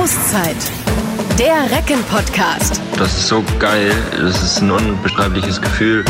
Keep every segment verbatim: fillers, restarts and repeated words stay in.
Auszeit. Der Recken-Podcast. Das ist so geil. Das ist ein unbeschreibliches Gefühl.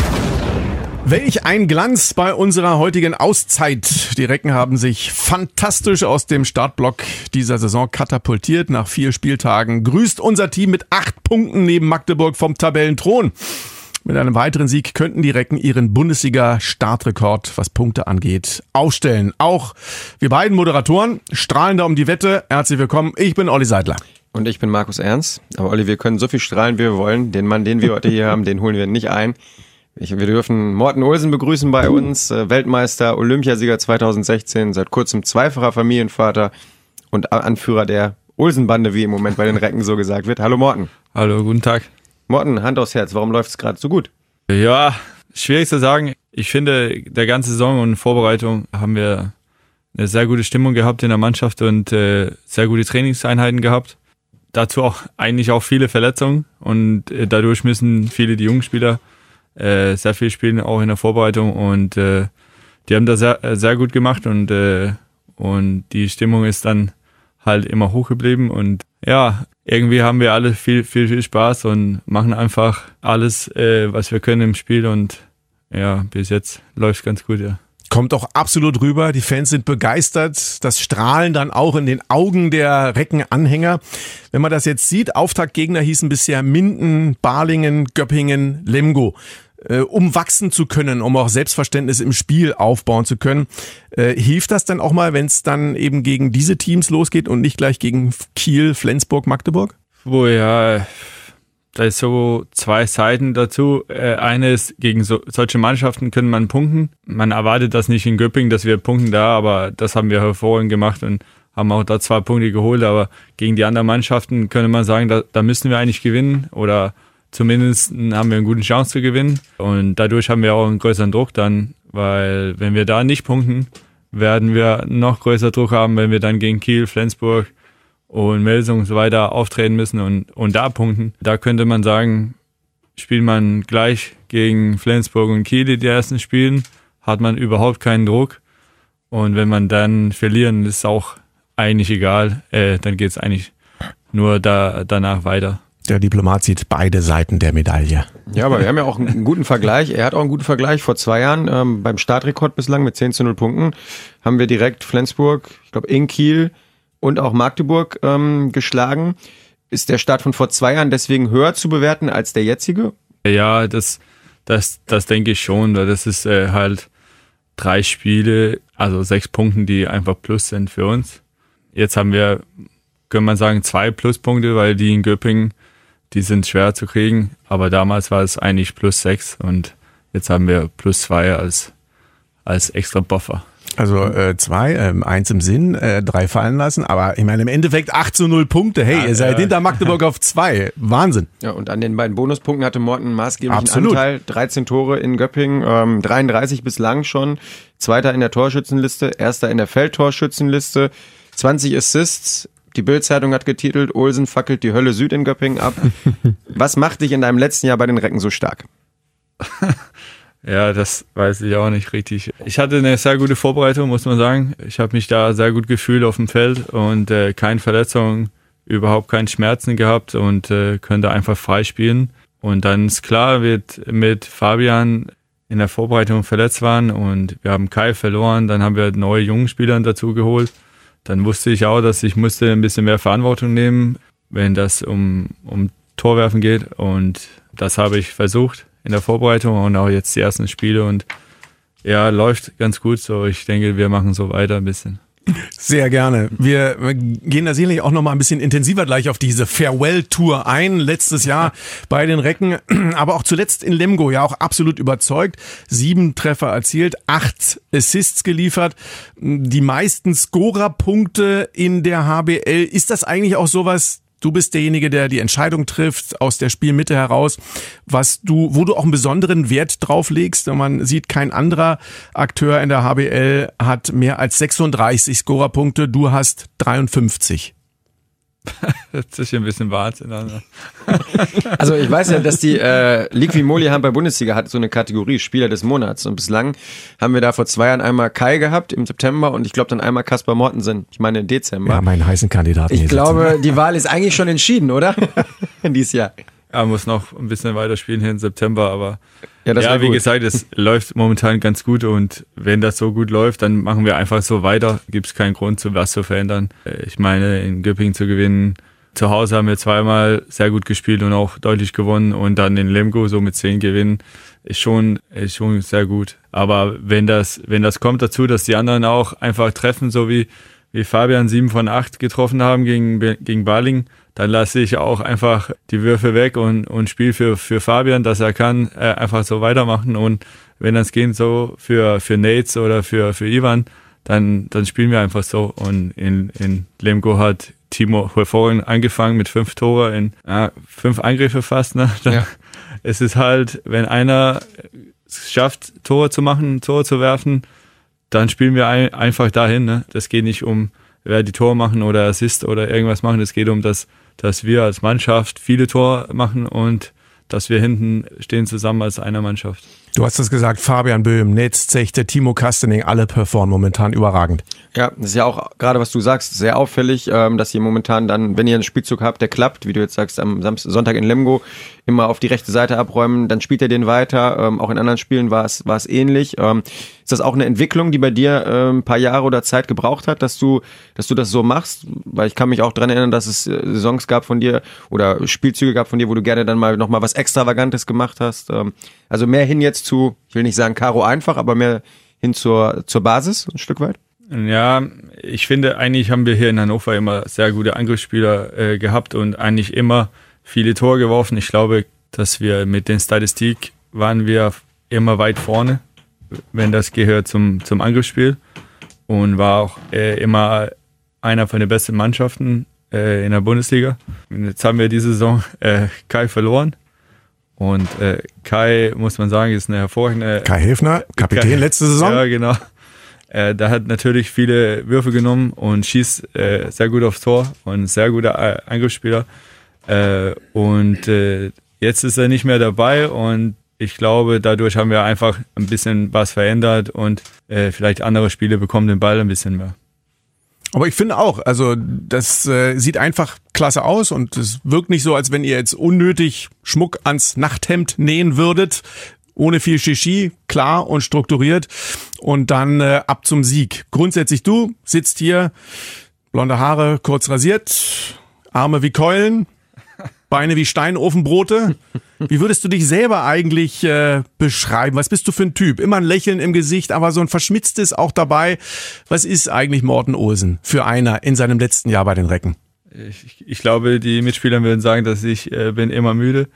Welch ein Glanz bei unserer heutigen Auszeit. Die Recken haben sich fantastisch aus dem Startblock dieser Saison katapultiert. Nach vier Spieltagen grüßt unser Team mit acht Punkten neben Magdeburg vom Tabellenthron. Mit einem weiteren Sieg könnten die Recken ihren Bundesliga-Startrekord, was Punkte angeht, aufstellen. Auch wir beiden Moderatoren strahlen da um die Wette. Herzlich willkommen, ich bin Olli Seidler. Und ich bin Markus Ernst. Aber Olli, wir können so viel strahlen, wie wir wollen. Den Mann, den wir heute hier haben, den holen wir nicht ein. Ich, wir dürfen Morten Olsen begrüßen bei uns, äh, Weltmeister, Olympiasieger zweitausendsechzehn, seit kurzem zweifacher Familienvater und Anführer der Olsen-Bande, wie im Moment bei den Recken so gesagt wird. Hallo Morten. Hallo, guten Tag. Morten, Hand aufs Herz, warum läuft es gerade so gut? Ja, schwierig zu sagen. Ich finde, der ganze Saison und Vorbereitung haben wir eine sehr gute Stimmung gehabt in der Mannschaft und äh, sehr gute Trainingseinheiten gehabt. Dazu auch eigentlich auch viele Verletzungen und äh, dadurch müssen viele die jungen Spieler äh, sehr viel spielen, auch in der Vorbereitung und äh, die haben das sehr, sehr gut gemacht und, äh, und die Stimmung ist dann halt immer hoch geblieben und ja, irgendwie haben wir alle viel, viel, viel Spaß und machen einfach alles, äh, was wir können im Spiel und ja, bis jetzt läuft es ganz gut, ja. Kommt auch absolut rüber, die Fans sind begeistert, das Strahlen dann auch in den Augen der Recken-Anhänger. Wenn man das jetzt sieht, Auftaktgegner hießen bisher Minden, Balingen, Göppingen, Lemgo. Äh, um wachsen zu können, um auch Selbstverständnis im Spiel aufbauen zu können. Äh, hilft das dann auch mal, wenn es dann eben gegen diese Teams losgeht und nicht gleich gegen Kiel, Flensburg, Magdeburg? Oh ja, da ist so zwei Seiten dazu. Äh, eine ist, gegen so, solche Mannschaften können man punkten. Man erwartet das nicht in Göppingen, dass wir punkten da, aber das haben wir hervorragend gemacht und haben auch da zwei Punkte geholt. Aber gegen die anderen Mannschaften könnte man sagen, da, da müssen wir eigentlich gewinnen oder zumindest haben wir eine gute Chance zu gewinnen und dadurch haben wir auch einen größeren Druck dann, weil wenn wir da nicht punkten, werden wir noch größer Druck haben, wenn wir dann gegen Kiel, Flensburg und Melsung und so weiter auftreten müssen und, und da punkten. Da könnte man sagen, spielt man gleich gegen Flensburg und Kiel die ersten Spielen, hat man überhaupt keinen Druck und wenn man dann verlieren, ist auch eigentlich egal, äh, dann geht es eigentlich nur da, danach weiter. Der Diplomat sieht beide Seiten der Medaille. Ja, aber wir haben ja auch einen guten Vergleich. Er hat auch einen guten Vergleich. Vor zwei Jahren ähm, beim Startrekord bislang mit zehn zu null Punkten haben wir direkt Flensburg, ich glaube in Kiel und auch Magdeburg ähm, geschlagen. Ist der Start von vor zwei Jahren deswegen höher zu bewerten als der jetzige? Ja, das, das, das denke ich schon. Das ist äh, halt drei Spiele, also sechs Punkte, die einfach plus sind für uns. Jetzt haben wir, können man sagen, zwei Pluspunkte, weil die in Göppingen, die sind schwer zu kriegen, aber damals war es eigentlich plus sechs und jetzt haben wir plus zwei als, als extra Buffer. Also äh, zwei, ähm, eins im Sinn, äh, drei fallen lassen, aber ich meine im Endeffekt acht zu null Punkte. Hey, ja, ihr seid äh, hinter Magdeburg auf zwei. Wahnsinn. Ja, und an den beiden Bonuspunkten hatte Morten einen maßgeblichen Absolut. Anteil. dreizehn Tore in Göppingen, ähm, dreiunddreißig bislang schon. Zweiter in der Torschützenliste, erster in der Feldtorschützenliste, zwanzig Assists. Die Bild-Zeitung hat getitelt, Olsen fackelt die Hölle Süd in Göppingen ab. Was macht dich in deinem letzten Jahr bei den Recken so stark? Ja, das weiß ich auch nicht richtig. Ich hatte eine sehr gute Vorbereitung, muss man sagen. Ich habe mich da sehr gut gefühlt auf dem Feld und äh, keine Verletzungen, überhaupt keine Schmerzen gehabt und äh, könnte einfach frei spielen. Und dann ist klar, wird mit Fabian in der Vorbereitung verletzt waren und wir haben Kai verloren. Dann haben wir neue jungen Spieler dazu geholt. Dann wusste ich auch, dass ich musste ein bisschen mehr Verantwortung nehmen, wenn das um, um Torwerfen geht. Und das habe ich versucht in der Vorbereitung und auch jetzt die ersten Spiele. Und ja, läuft ganz gut so. Ich denke, wir machen so weiter ein bisschen. Sehr gerne. Wir gehen da sicherlich auch noch mal ein bisschen intensiver gleich auf diese Farewell-Tour ein. Letztes Jahr bei den Recken, aber auch zuletzt in Lemgo ja auch absolut überzeugt. Sieben Treffer erzielt, acht Assists geliefert, die meisten Scorerpunkte in der H B L. Ist das eigentlich auch sowas? Du bist derjenige, der die Entscheidung trifft aus der Spielmitte heraus, was du, wo du auch einen besonderen Wert drauf legst. Man sieht, kein anderer Akteur in der H B L hat mehr als sechsunddreißig Scorerpunkte. Du hast dreiundfünfzig. Das ist ja ein bisschen Wahnsinn. Also. Also ich weiß ja, dass die äh, Liqui-Moly Handball-Bundesliga hat so eine Kategorie Spieler des Monats und bislang haben wir da vor zwei Jahren einmal Kai gehabt im September und ich glaube dann einmal Kaspar Mortensen, ich meine im Dezember. Ja, meinen heißen Kandidaten. Ich hier glaube, sitzen. die Wahl ist eigentlich schon entschieden, oder? Dieses Jahr. Er muss noch ein bisschen weiterspielen hier im September, aber Ja, das ja, wär wie gut. gesagt, es läuft momentan ganz gut und wenn das so gut läuft, dann machen wir einfach so weiter. Gibt es keinen Grund, zu was zu verändern. Ich meine, in Göppingen zu gewinnen, zu Hause haben wir zweimal sehr gut gespielt und auch deutlich gewonnen und dann in Lemgo so mit zehn gewinnen, ist schon, ist schon sehr gut. Aber wenn das, wenn das kommt dazu, dass die anderen auch einfach treffen, so wie, wie Fabian sieben von acht getroffen haben gegen, gegen Balingen, dann lasse ich auch einfach die Würfe weg und, und spiele für, für Fabian, dass er kann, äh, einfach so weitermachen. Und wenn das geht so für, für Nates oder für, für Ivan, dann, dann spielen wir einfach so. Und in, in Lemgo hat Timo hervorragend angefangen mit fünf Tore in äh, fünf Angriffe fast. Ne? Dann, ja. Es ist halt, wenn einer es schafft, Tore zu machen, Tore zu werfen, dann spielen wir ein, einfach dahin. Ne? Das geht nicht um, wer die Tore machen oder Assist oder irgendwas machen. Es geht um das, dass wir als Mannschaft viele Tore machen und dass wir hinten stehen zusammen als einer Mannschaft. Du hast es gesagt, Fabian Böhm, Netz, Zechte, Timo Kastening, alle performen momentan überragend. Ja, das ist ja auch gerade, was du sagst, sehr auffällig, ähm, dass ihr momentan dann, wenn ihr einen Spielzug habt, der klappt, wie du jetzt sagst, am Samstag, Sonntag in Lemgo, immer auf die rechte Seite abräumen, dann spielt ihr den weiter. Ähm, auch in anderen Spielen war es war es ähnlich. Ähm, ist das auch eine Entwicklung, die bei dir ähm, ein paar Jahre oder Zeit gebraucht hat, dass du dass du das so machst? Weil ich kann mich auch dran erinnern, dass es äh, Saisons gab von dir oder Spielzüge gab von dir, wo du gerne dann mal nochmal was Extravagantes gemacht hast. Ähm, also mehr hin jetzt zu, ich will nicht sagen Karo einfach, aber mehr hin zur zur Basis ein Stück weit? Ja, ich finde, eigentlich haben wir hier in Hannover immer sehr gute Angriffsspieler äh, gehabt und eigentlich immer viele Tore geworfen. Ich glaube, dass wir mit den Statistik waren wir immer weit vorne, wenn das gehört zum, zum Angriffsspiel und war auch äh, immer einer von den besten Mannschaften äh, in der Bundesliga. Und jetzt haben wir diese Saison äh, Kai verloren und äh, Kai, muss man sagen, ist eine hervorragende... Kai Hilfner, Kapitän Kai, letzte Saison. Ja, genau. Äh, da hat natürlich viele Würfe genommen und schießt äh, sehr gut aufs Tor und ein sehr guter äh, Angriffsspieler. Äh, und äh, jetzt ist er nicht mehr dabei und ich glaube, dadurch haben wir einfach ein bisschen was verändert und äh, vielleicht andere Spiele bekommen den Ball ein bisschen mehr. Aber ich finde auch, also das äh, sieht einfach klasse aus und es wirkt nicht so, als wenn ihr jetzt unnötig Schmuck ans Nachthemd nähen würdet. Ohne viel Shishi, klar und strukturiert und dann äh, ab zum Sieg. Grundsätzlich du sitzt hier, blonde Haare, kurz rasiert, Arme wie Keulen, Beine wie Steinofenbrote. Wie würdest du dich selber eigentlich äh, beschreiben? Was bist du für ein Typ? Immer ein Lächeln im Gesicht, aber so ein verschmitztes auch dabei. Was ist eigentlich Morten Olsen für einer in seinem letzten Jahr bei den Recken? Ich, ich glaube, die Mitspieler würden sagen, dass ich äh, bin immer müde.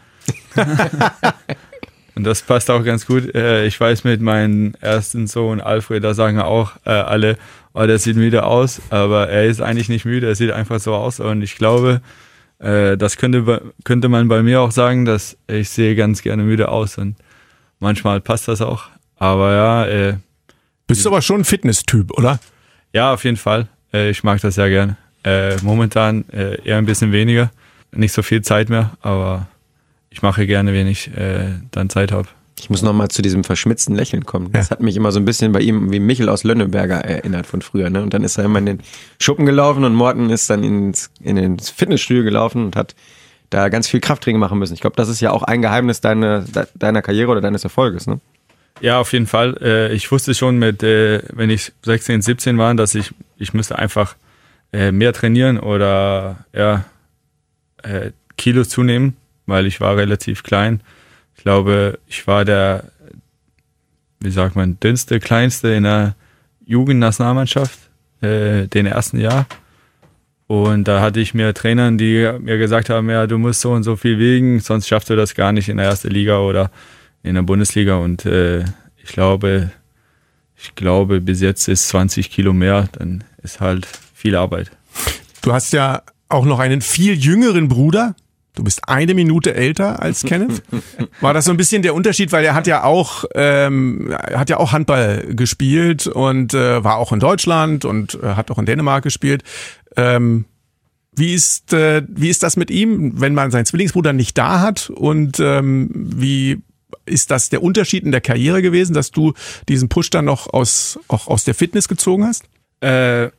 Und das passt auch ganz gut. Ich weiß, mit meinem ersten Sohn Alfred, da sagen auch alle, oh, der sieht müde aus, aber er ist eigentlich nicht müde, er sieht einfach so aus. Und ich glaube, das könnte, könnte man bei mir auch sagen, dass ich sehe ganz gerne müde aus und manchmal passt das auch. Aber ja. Bist du aber schon ein Fitness-Typ, oder? Ja, auf jeden Fall. Ich mag das sehr gerne. Momentan eher ein bisschen weniger, nicht so viel Zeit mehr, aber ich mache gerne, wenn ich äh, dann Zeit habe. Ich muss nochmal zu diesem verschmitzten Lächeln kommen. Das ja. hat mich immer so ein bisschen bei ihm wie Michel aus Lönneberger erinnert von früher. Ne? Und dann ist er immer in den Schuppen gelaufen und Morten ist dann ins, in ins Fitnessstudio gelaufen und hat da ganz viel Krafttraining machen müssen. Ich glaube, das ist ja auch ein Geheimnis deiner, deiner Karriere oder deines Erfolges. Ne? Ja, auf jeden Fall. Äh, ich wusste schon, mit, äh, wenn ich sechzehn, siebzehn war, dass ich, ich müsste einfach äh, mehr trainieren oder ja, äh, Kilos zunehmen, weil ich war relativ klein. Ich glaube, ich war der, wie sagt man, dünnste, kleinste in der Jugendnationalmannschaft, äh, den ersten Jahr. Und da hatte ich mir Trainern, die mir gesagt haben, ja, du musst so und so viel wiegen, sonst schaffst du das gar nicht in der ersten Liga oder in der Bundesliga. Und äh, ich glaube, ich glaube, bis jetzt ist zwanzig Kilo mehr, dann ist halt viel Arbeit. Du hast ja auch noch einen viel jüngeren Bruder. Du bist eine Minute älter als Kenneth. War das so ein bisschen der Unterschied, weil er hat ja auch ähm, hat ja auch Handball gespielt und äh, war auch in Deutschland und äh, hat auch in Dänemark gespielt. Ähm, Wie ist, äh, wie ist das mit ihm, wenn man seinen Zwillingsbruder nicht da hat? Und ähm, wie ist das der Unterschied in der Karriere gewesen, dass du diesen Push dann noch aus, auch aus der Fitness gezogen hast? Äh,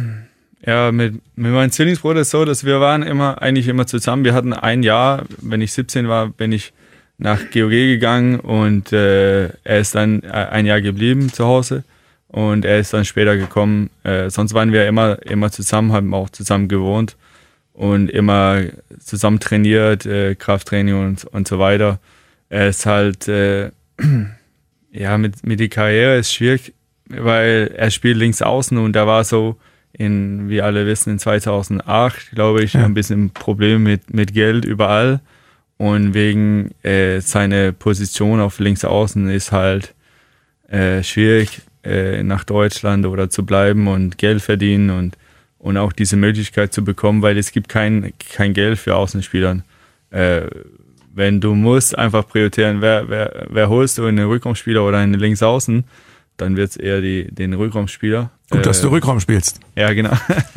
ja, mit, mit meinem Zwillingsbruder ist es so, dass wir waren immer eigentlich immer zusammen. Wir hatten ein Jahr, wenn ich siebzehn war, bin ich nach G O G gegangen und äh, er ist dann ein Jahr geblieben zu Hause. Und er ist dann später gekommen. Äh, sonst waren wir immer, immer zusammen, haben auch zusammen gewohnt und immer zusammen trainiert, äh, Krafttraining und, und so weiter. Er ist halt, äh, ja, mit, mit der Karriere ist schwierig, weil er spielt links außen und da war so, in, wie alle wissen, in zweitausendacht, glaube ich, ja. ein bisschen Problem mit, mit Geld überall. Und wegen äh, seiner Position auf links außen ist halt äh, schwierig, nach Deutschland oder zu bleiben und Geld verdienen und, und auch diese Möglichkeit zu bekommen, weil es gibt kein, kein Geld für Außenspielern. Äh, wenn du musst einfach priorisieren, wer, wer, wer holst du, einen Rückraumspieler oder einen Linksaußen, dann wird es eher die, den Rückraumspieler. Gut, äh, dass du Rückraum spielst. Ja, genau.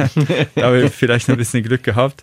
Da habe ich vielleicht ein bisschen Glück gehabt.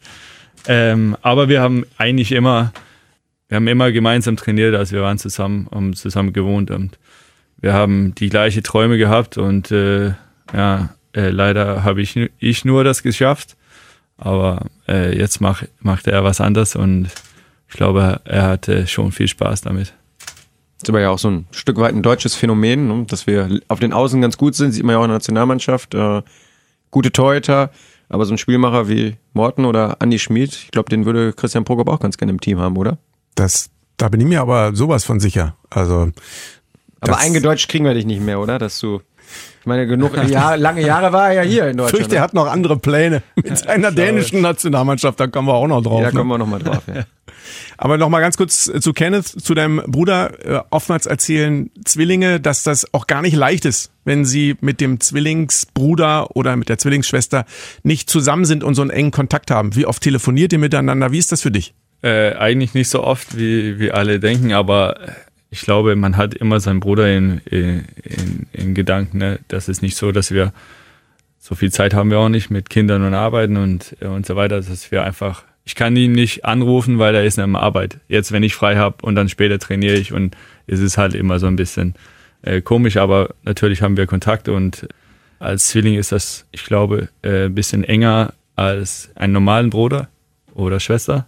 Ähm, aber wir haben eigentlich immer, wir haben immer gemeinsam trainiert, also wir waren zusammen, haben zusammen gewohnt und wir haben die gleichen Träume gehabt und äh, ja, äh, leider habe ich, ich nur das geschafft. Aber äh, jetzt mach, macht er was anderes und ich glaube, er hatte schon viel Spaß damit. Das ist aber ja auch so ein Stück weit ein deutsches Phänomen, ne? Dass wir auf den Außen ganz gut sind, sieht man ja auch in der Nationalmannschaft. Äh, gute Torhüter, aber so ein Spielmacher wie Morten oder Andi Schmid, ich glaube, den würde Christian Prokop auch ganz gerne im Team haben, oder? Das, da bin ich mir aber sowas von sicher. Also Aber eingedeutscht kriegen wir dich nicht mehr, oder? Dass du, ich meine, genug Jahr, lange Jahre war er ja hier in Deutschland. Ich fürchte, er hat noch andere Pläne mit seiner dänischen Nationalmannschaft, da kommen wir auch noch drauf. Ja, ne? kommen wir noch mal drauf, ja. Aber noch mal ganz kurz zu Kenneth, zu deinem Bruder. Oftmals erzählen Zwillinge, dass das auch gar nicht leicht ist, wenn sie mit dem Zwillingsbruder oder mit der Zwillingsschwester nicht zusammen sind und so einen engen Kontakt haben. Wie oft telefoniert ihr miteinander? Wie ist das für dich? Äh, eigentlich nicht so oft, wie, wie alle denken, aber ich glaube, man hat immer seinen Bruder in, in, in Gedanken. Ne? Das ist nicht so, dass wir, so viel Zeit haben wir auch nicht mit Kindern und Arbeiten und, und so weiter, dass wir einfach, ich kann ihn nicht anrufen, weil er ist in der Arbeit. Jetzt, wenn ich frei habe und dann später trainiere ich und es ist halt immer so ein bisschen äh, komisch, aber natürlich haben wir Kontakt und als Zwilling ist das, ich glaube, äh, ein bisschen enger als einen normalen Bruder oder Schwester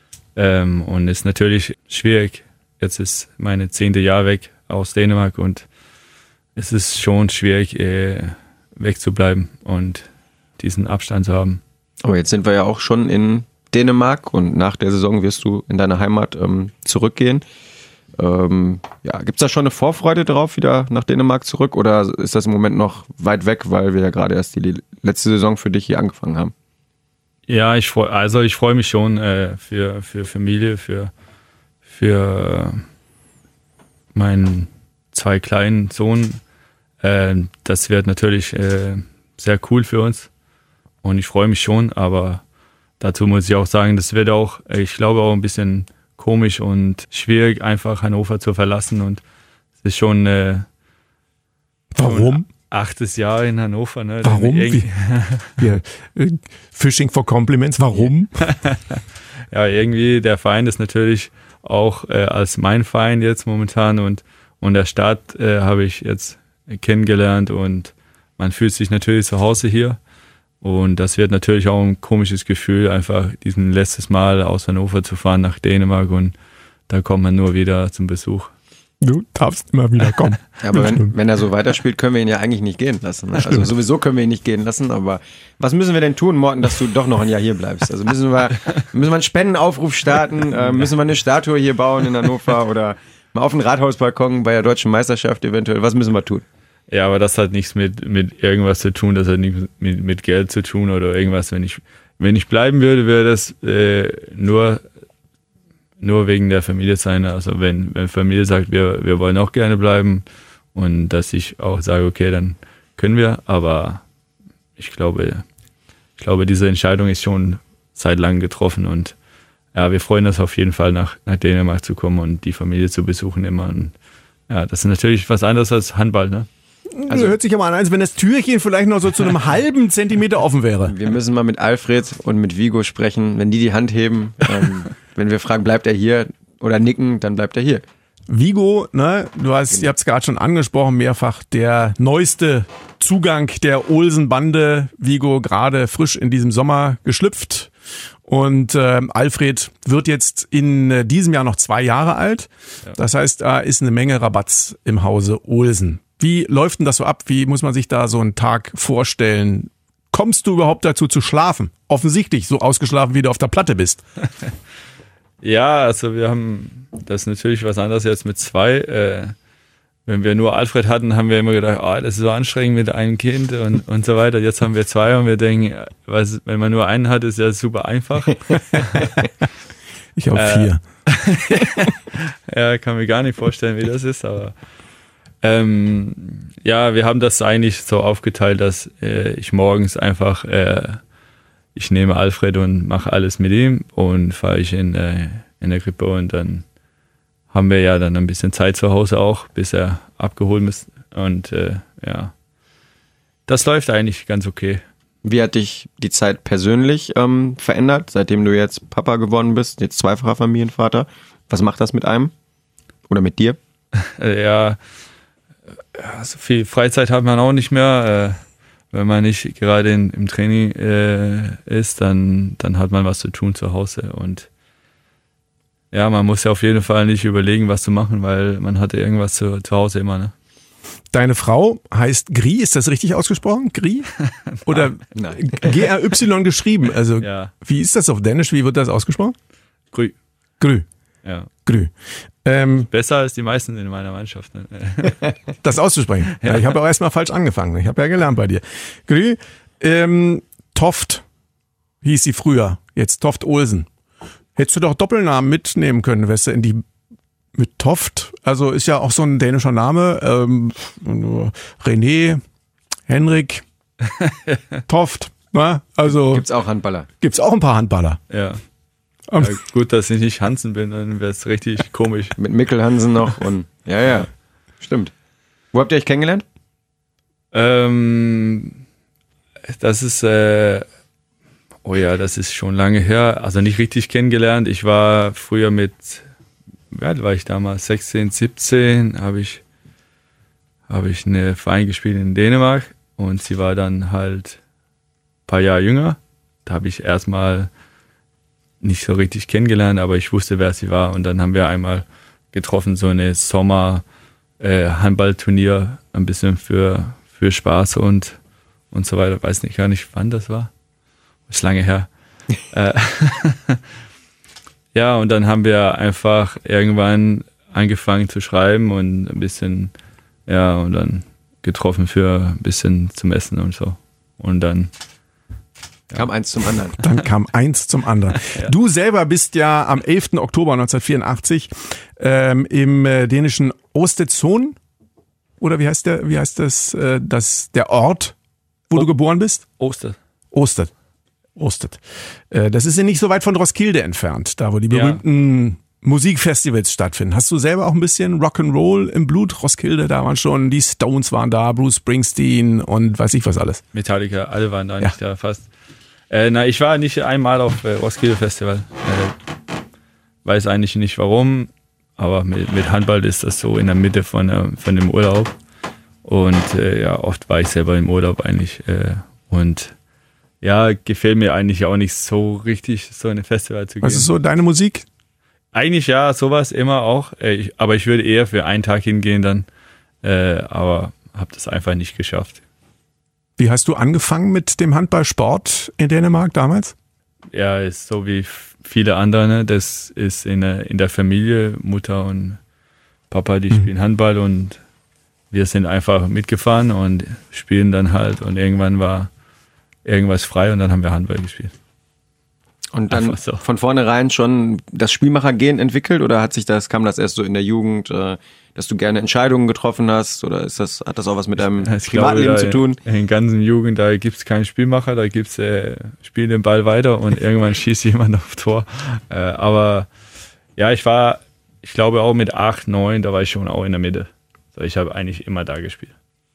ähm, und ist natürlich schwierig. Jetzt ist meine zehnte Jahr weg aus Dänemark und es ist schon schwierig, äh, wegzubleiben und diesen Abstand zu haben. Aber jetzt sind wir ja auch schon in Dänemark und nach der Saison wirst du in deine Heimat ähm, zurückgehen. Ähm, ja, gibt es da schon eine Vorfreude drauf, wieder nach Dänemark zurück oder ist das im Moment noch weit weg, weil wir ja gerade erst die letzte Saison für dich hier angefangen haben? Ja, ich freu, also ich freue mich schon äh, für, für Familie, für für meinen zwei kleinen Sohn. Äh, das wird natürlich äh, sehr cool für uns und ich freue mich schon, aber dazu muss ich auch sagen, das wird auch, ich glaube auch ein bisschen komisch und schwierig, einfach Hannover zu verlassen und es ist schon äh, Warum? achtes Jahr in Hannover. Ne? Warum? Wie, ja, Fishing for Compliments, warum? Ja, irgendwie, der Verein ist natürlich auch äh, als mein Verein jetzt momentan und, und der Stadt äh, habe ich jetzt kennengelernt und man fühlt sich natürlich zu Hause hier und das wird natürlich auch ein komisches Gefühl, einfach diesen letztes Mal aus Hannover zu fahren nach Dänemark und da kommt man nur wieder zum Besuch. Du darfst immer wieder kommen. Ja, aber wenn, wenn er so weiterspielt, können wir ihn ja eigentlich nicht gehen lassen. Ne? Also sowieso können wir ihn nicht gehen lassen, aber was müssen wir denn tun, Morten, dass du doch noch ein Jahr hier bleibst? Also müssen wir, müssen wir einen Spendenaufruf starten, äh, müssen wir eine Statue hier bauen in Hannover oder mal auf den Rathausbalkon bei der deutschen Meisterschaft eventuell, was müssen wir tun? Ja, aber das hat nichts mit, mit irgendwas zu tun, das hat nichts mit, mit Geld zu tun oder irgendwas. Wenn ich, wenn ich bleiben würde, wäre das äh, nur nur wegen der Familie sein. Also wenn, wenn Familie sagt, wir, wir wollen auch gerne bleiben und dass ich auch sage, okay, dann können wir. Aber ich glaube, ich glaube, diese Entscheidung ist schon seit langem getroffen und ja, wir freuen uns auf jeden Fall nach, nach Dänemark zu kommen und die Familie zu besuchen immer. Und ja, das ist natürlich was anderes als Handball, ne? Also hört sich aber an, als wenn das Türchen vielleicht noch so zu einem halben Zentimeter offen wäre. Wir müssen mal mit Alfred und mit Vigo sprechen. Wenn die die Hand heben, ähm, wenn wir fragen, bleibt er hier oder nicken, dann bleibt er hier. Vigo, ne, du hast, ihr habt es gerade schon angesprochen, mehrfach der neueste Zugang der Olsen-Bande. Vigo gerade frisch in diesem Sommer geschlüpft. Und äh, Alfred wird jetzt in äh, diesem Jahr noch zwei Jahre alt. Ja. Das heißt, da ist eine Menge Rabatz im Hause Olsen. Wie läuft denn das so ab? Wie muss man sich da so einen Tag vorstellen? Kommst du überhaupt dazu zu schlafen? Offensichtlich, so ausgeschlafen, wie du auf der Platte bist. Ja, also wir haben, das ist natürlich was anderes jetzt mit zwei. Äh, wenn wir nur Alfred hatten, haben wir immer gedacht, oh, das ist so anstrengend mit einem Kind und, und so weiter. Jetzt haben wir zwei und wir denken, was, wenn man nur einen hat, ist ja super einfach. Ich habe äh, vier. Ja, kann mir gar nicht vorstellen, wie das ist, aber ähm, ja, wir haben das eigentlich so aufgeteilt, dass äh, ich morgens einfach, äh, ich nehme Alfred und mache alles mit ihm und fahre ich in, äh, in der Krippe und dann haben wir ja dann ein bisschen Zeit zu Hause auch, bis er abgeholt ist. Und äh, ja, das läuft eigentlich ganz okay. Wie hat dich die Zeit persönlich ähm, verändert, seitdem du jetzt Papa geworden bist, jetzt zweifacher Familienvater? Was macht das mit einem? Oder mit dir? Ja, so viel Freizeit hat man auch nicht mehr. Äh, wenn man nicht gerade in, im Training äh, ist, dann, dann hat man was zu tun zu Hause. Und ja, man muss ja auf jeden Fall nicht überlegen, was zu machen, weil man hatte irgendwas zu, zu Hause immer, ne? Deine Frau heißt Gry, ist das richtig ausgesprochen? Gry? Oder Nein. G R Y geschrieben? Also, ja. Wie ist das auf Dänisch? Wie wird das ausgesprochen? Grü. Grü. Ja. Grü. Ähm, Besser als die meisten in meiner Mannschaft. Ne? Das auszusprechen. Ja, ich habe auch erstmal falsch angefangen. Ich habe ja gelernt bei dir. Grü. Ähm, Toft hieß sie früher. Jetzt Toft Olsen. Hättest du doch Doppelnamen mitnehmen können, weißt du, in die mit Toft. Also ist ja auch so ein dänischer Name. Ähm, René, Henrik, Toft. Na? Also Gibt's auch Handballer? Gibt's auch ein paar Handballer. Ja. Ja, gut, dass ich nicht Hansen bin, dann wäre es richtig komisch. Mit Mikkel Hansen noch und ja, ja, stimmt. Wo habt ihr euch kennengelernt? Ähm, das ist, äh, oh ja, das ist schon lange her. Also nicht richtig kennengelernt. Ich war früher mit, wie alt war ich damals? sechzehn, siebzehn, habe ich, habe ich eine Verein gespielt in Dänemark und sie war dann halt ein paar Jahre jünger. Da habe ich erstmal nicht so richtig kennengelernt, aber ich wusste, wer sie war. Und dann haben wir einmal getroffen, so eine Sommer-Handballturnier, äh, ein bisschen für, für Spaß und, und so weiter. Weiß nicht, gar nicht, wann das war. Ist lange her. äh, ja, und dann haben wir einfach irgendwann angefangen zu schreiben und ein bisschen, ja, und dann getroffen für ein bisschen zum Essen und so. Und dann Kam eins zum anderen. Dann kam eins zum anderen. Ja. Du selber bist ja am elften Oktober neunzehnhundertvierundachtzig ähm, im äh, dänischen Osterzon, oder wie heißt der, wie heißt das, äh, das der Ort, wo o- du geboren bist? Oster. Oster. Ostet. Äh, das ist ja nicht so weit von Roskilde entfernt, da wo die berühmten ja. Musikfestivals stattfinden. Hast du selber auch ein bisschen Rock'n'Roll im Blut? Roskilde, da waren schon, die Stones waren da, Bruce Springsteen und weiß ich was alles. Metallica, alle waren da ja. nicht da, fast. Äh, na, ich war nicht einmal auf äh, Roskilde Festival. Äh, weiß eigentlich nicht warum, aber mit, mit Handball ist das so in der Mitte von, äh, von dem Urlaub. Und äh, ja, oft war ich selber im Urlaub eigentlich. Äh, und ja, gefällt mir eigentlich auch nicht so richtig, so eine Festival zu gehen. Was ist so deine Musik? Eigentlich ja, sowas immer auch. Äh, ich, aber ich würde eher für einen Tag hingehen dann. Äh, aber habe das einfach nicht geschafft. Wie hast du angefangen mit dem Handballsport in Dänemark damals? Ja, ist so wie viele andere. Ne? Das ist in der, in der Familie, Mutter und Papa, die mhm. spielen Handball und wir sind einfach mitgefahren und spielen dann halt und irgendwann war irgendwas frei und dann haben wir Handball gespielt. Und dann so. Von vornherein schon das Spielmachergehen entwickelt oder hat sich das, kam das erst so in der Jugend, äh, dass du gerne Entscheidungen getroffen hast oder ist das, hat das auch was mit deinem ich Privatleben glaube, zu tun? In der ganzen Jugend, da gibt es keinen Spielmacher, da gibt es, äh, spiel den Ball weiter und irgendwann schießt jemand auf Tor. Äh, aber ja, ich war, ich glaube auch mit acht, neun, da war ich schon auch in der Mitte. So, ich habe eigentlich immer da gespielt.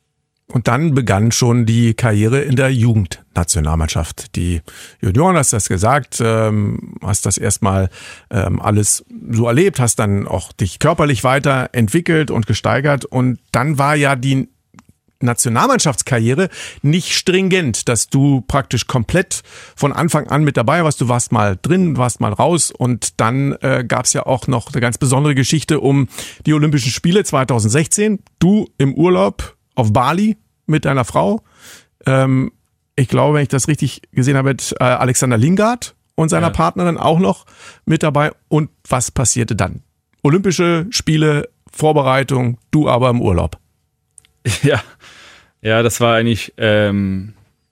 Und dann begann schon die Karriere in der Jugendnationalmannschaft. Die Junioren, hast das gesagt, ähm, hast das erstmal ähm, alles so erlebt, hast dann auch dich körperlich weiterentwickelt und gesteigert. Und dann war ja die Nationalmannschaftskarriere nicht stringent, dass du praktisch komplett von Anfang an mit dabei warst. Du warst mal drin, warst mal raus und dann äh, gab es ja auch noch eine ganz besondere Geschichte um die Olympischen Spiele zwanzig sechzehn. Du im Urlaub auf Bali mit deiner Frau. Ähm, ich glaube, wenn ich das richtig gesehen habe, mit äh, Alexander Lingard und seiner ja. Partnerin auch noch mit dabei. Und was passierte dann? Olympische Spiele, Vorbereitung, du aber im Urlaub. Ja, ja, das war eigentlich, ähm,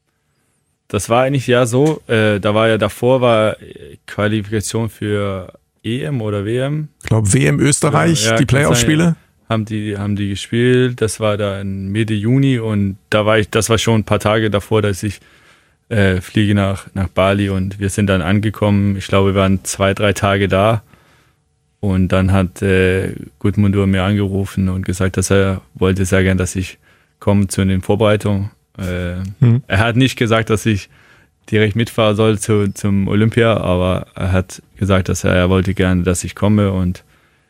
das war eigentlich ja so. Äh, da war ja davor war Qualifikation für E M oder W M. Ich glaube W M Österreich, ja, ja, die Playoff-Spiele. Haben die, haben die gespielt. Das war da in Mitte Juni und da war ich, das war schon ein paar Tage davor, dass ich äh, fliege nach nach Bali und wir sind dann angekommen. Ich glaube, wir waren zwei, drei Tage da. Und dann hat äh, Gudmundur mir angerufen und gesagt, dass er wollte sehr gern, dass ich komme zu den Vorbereitungen. Äh, mhm. Er hat nicht gesagt, dass ich direkt mitfahren soll zu, zum Olympia, aber er hat gesagt, dass er, er wollte gerne, dass ich komme und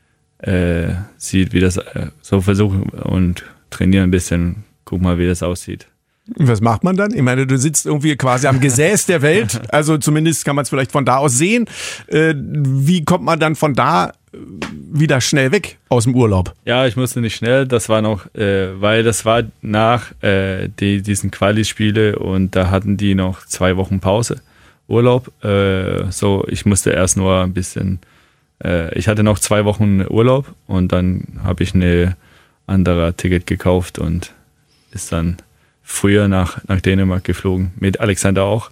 äh, sieht, wie das äh, so versuchen und trainieren ein bisschen, guck mal, wie das aussieht. Was macht man dann? Ich meine, du sitzt irgendwie quasi am Gesäß der Welt, also zumindest kann man es vielleicht von da aus sehen. Äh, wie kommt man dann von da wieder schnell weg aus dem Urlaub? Ja, ich musste nicht schnell, das war noch, äh, weil das war nach äh, die, diesen Quali-Spiele und da hatten die noch zwei Wochen Pause, Urlaub. Äh, so, ich musste erst nur ein bisschen, äh, ich hatte noch zwei Wochen Urlaub und dann habe ich eine andere Ticket gekauft und ist dann früher nach, nach Dänemark geflogen, mit Alexander auch.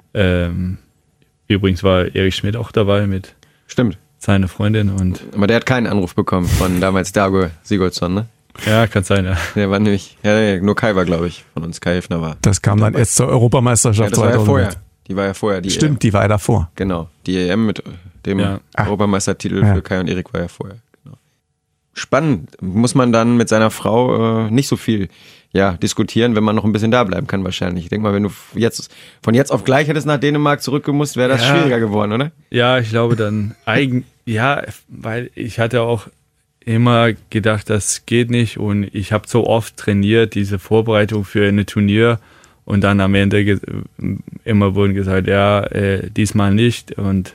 Ähm, übrigens war Erich Schmidt auch dabei mit Stimmt. seiner Freundin. Und aber der hat keinen Anruf bekommen von damals Dago Sigurdsson, ne? ja, kann sein, ja. Der war nämlich, ja, nur Kai war, glaube ich, von uns, Kai Hefner war. Das kam dann erst zur Europameisterschaft Ja, das war ja zweitausend. vorher. Die war ja vorher. Die Stimmt, E M. die war ja davor. Genau, die E M mit dem Ja. Europameistertitel Ja. für Kai und Erik war ja vorher. Genau. Spannend. Muss man dann mit seiner Frau äh, nicht so viel ja, diskutieren, wenn man noch ein bisschen da bleiben kann wahrscheinlich. Ich denke mal, wenn du jetzt von jetzt auf gleich hättest nach Dänemark zurückgemusst, wäre das Ja. schwieriger geworden, oder? Ja, ich glaube dann eigen, ja, weil ich hatte auch immer gedacht, das geht nicht und ich habe so oft trainiert, diese Vorbereitung für ein Turnier und dann am Ende ge- immer wurden gesagt, ja, äh, diesmal nicht und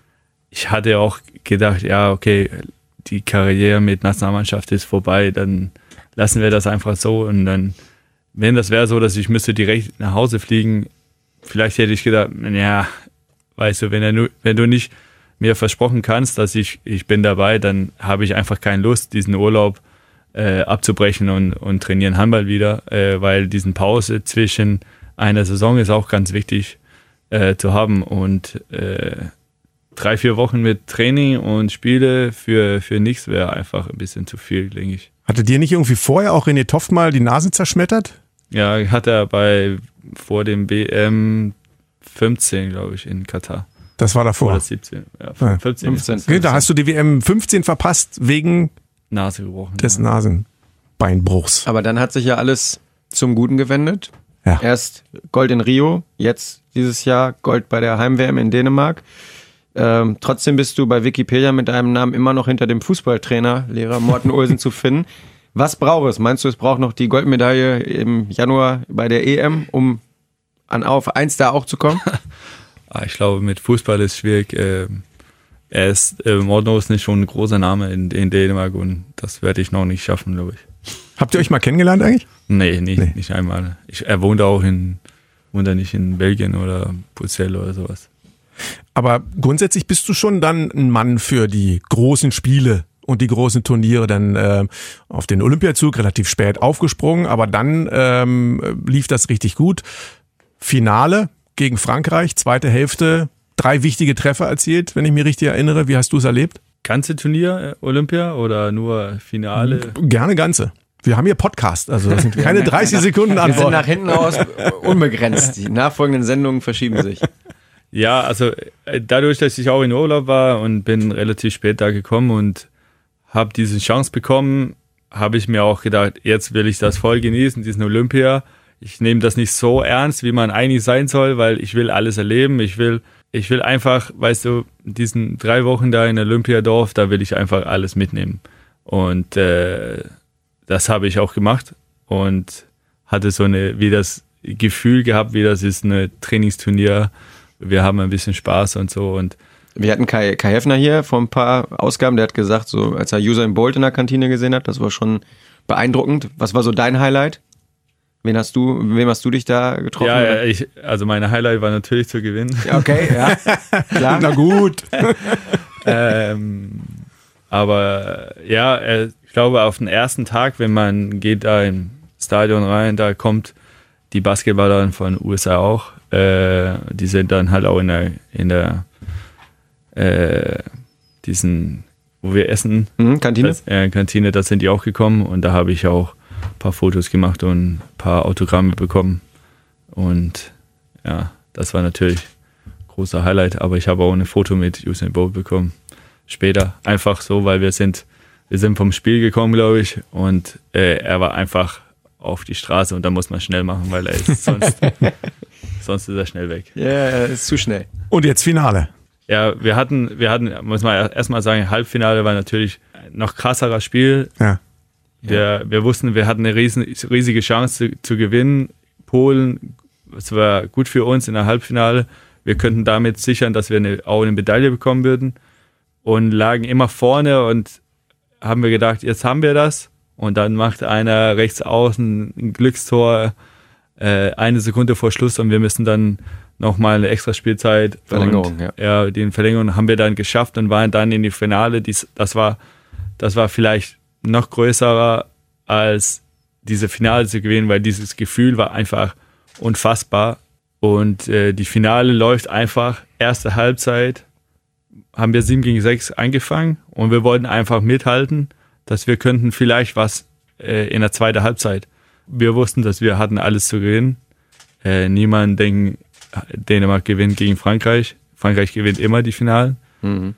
ich hatte auch gedacht, ja, okay, die Karriere mit Nationalmannschaft ist vorbei, dann lassen wir das einfach so und dann, wenn das wäre so, dass ich müsste direkt nach Hause fliegen, vielleicht hätte ich gedacht, ja, weißt du, wenn, er nur, wenn du nicht mir versprochen kannst, dass ich, ich bin dabei, dann habe ich einfach keine Lust, diesen Urlaub äh, abzubrechen und, und trainieren Handball wieder, äh, weil diesen Pause zwischen einer Saison ist auch ganz wichtig äh, zu haben und äh, drei, vier Wochen mit Training und Spiele für, für nichts wäre einfach ein bisschen zu viel, denke ich. Hatte dir nicht irgendwie vorher auch René Toft mal die Nase zerschmettert? Ja, hat er bei vor dem B M fünfzehn, glaube ich, in Katar. Das war davor. Oder siebzehn. Ja, Ja. fünfzehn. fünfzehn. Okay, da hast du die W M fünfzehn verpasst wegen Nase gebrochen. des ja. Nasenbeinbruchs. Aber dann hat sich ja alles zum Guten gewendet. Ja. Erst Gold in Rio, jetzt dieses Jahr Gold bei der Heim-W M in Dänemark. Ähm, trotzdem bist du bei Wikipedia mit deinem Namen immer noch hinter dem Fußballtrainer, Lehrer Morten Olsen zu finden. Was braucht es? Meinst du, es braucht noch die Goldmedaille im Januar bei der E M, um an auf eins da auch zu kommen? Ah, ich glaube, mit Fußball ist es schwierig. Äh, er ist, äh, Morten ist nicht schon ein großer Name in, in Dänemark und das werde ich noch nicht schaffen, glaube ich. Habt ihr euch mal kennengelernt eigentlich? Nee, nicht, Nee. nicht einmal. Ich, er wohnt auch in, wohnt er nicht in Belgien oder Bruxelles oder sowas. Aber grundsätzlich bist du schon dann ein Mann für die großen Spiele und die großen Turniere, dann äh, auf den Olympiazug relativ spät aufgesprungen, aber dann ähm, lief das richtig gut. Finale gegen Frankreich, zweite Hälfte, drei wichtige Treffer erzielt, wenn ich mich richtig erinnere. Wie hast du es erlebt? Ganze Turnier, äh, Olympia oder nur Finale? Gerne ganze. Wir haben hier Podcast, also das sind keine dreißig Sekunden Wir sind Antwort. nach hinten aus unbegrenzt. Die nachfolgenden Sendungen verschieben sich. Ja, also äh, dadurch, dass ich auch in Urlaub war und bin relativ spät da gekommen und habe diese Chance bekommen, habe ich mir auch gedacht, jetzt will ich das voll genießen, diesen Olympia. Ich nehme das nicht so ernst, wie man eigentlich sein soll, weil ich will alles erleben. Ich will, ich will einfach, weißt du, diesen drei Wochen da in Olympiadorf, da will ich einfach alles mitnehmen. Und äh, das habe ich auch gemacht und hatte so eine, wie das Gefühl gehabt, wie das ist ein Trainingsturnier. Wir haben ein bisschen Spaß und so. Und wir hatten Kai, Kai Heffner hier vor ein paar Ausgaben, der hat gesagt, so als er Usain Bolt in der Kantine gesehen hat, das war schon beeindruckend. Was war so dein Highlight? Wen hast du, wem hast du dich da getroffen? Ja, ich, also meine Highlight war natürlich zu gewinnen. Ja, okay, ja. Klar. Na gut. ähm, aber ja, ich glaube auf den ersten Tag, wenn man geht da im Stadion rein, da kommt die Basketballer von den U S A auch. Äh, die sind dann halt auch in der, in der äh, diesen, wo wir essen. Mhm, Kantine? Das, äh, Kantine, da sind die auch gekommen und da habe ich auch ein paar Fotos gemacht und ein paar Autogramme bekommen. Und ja, das war natürlich ein großer Highlight, aber ich habe auch ein Foto mit Usain Bolt bekommen. Später, einfach so, weil wir sind, wir sind vom Spiel gekommen, glaube ich, und äh, er war einfach auf die Straße und da muss man schnell machen, weil er ist sonst, sonst ist er schnell weg. Ja, yeah, ist zu schnell. Und jetzt Finale. Ja, wir hatten, wir hatten, muss man erstmal sagen, Halbfinale war natürlich noch krasseres Spiel. Ja. Wir, wir wussten, wir hatten eine riesen, riesige Chance zu, zu gewinnen. Polen, es war gut für uns in der Halbfinale. Wir könnten damit sichern, dass wir eine, auch eine Medaille bekommen würden und lagen immer vorne und haben wir gedacht, jetzt haben wir das. Und dann macht einer rechts außen ein Glückstor äh, eine Sekunde vor Schluss und wir müssen dann nochmal eine extra Spielzeit. Verlängerung, und, ja. Ja, die Verlängerung haben wir dann geschafft und waren dann in die Finale. Dies, das war, das war vielleicht noch größerer als diese Finale zu gewinnen, weil dieses Gefühl war einfach unfassbar. Und äh, die Finale läuft einfach, erste Halbzeit haben wir sieben gegen sechs angefangen und wir wollten einfach mithalten, dass wir könnten vielleicht was äh, in der zweiten Halbzeit. Wir wussten, dass wir hatten alles zu gewinnen. Äh, niemand denkt, Dänemark gewinnt gegen Frankreich. Frankreich gewinnt immer die Finalen. Mhm.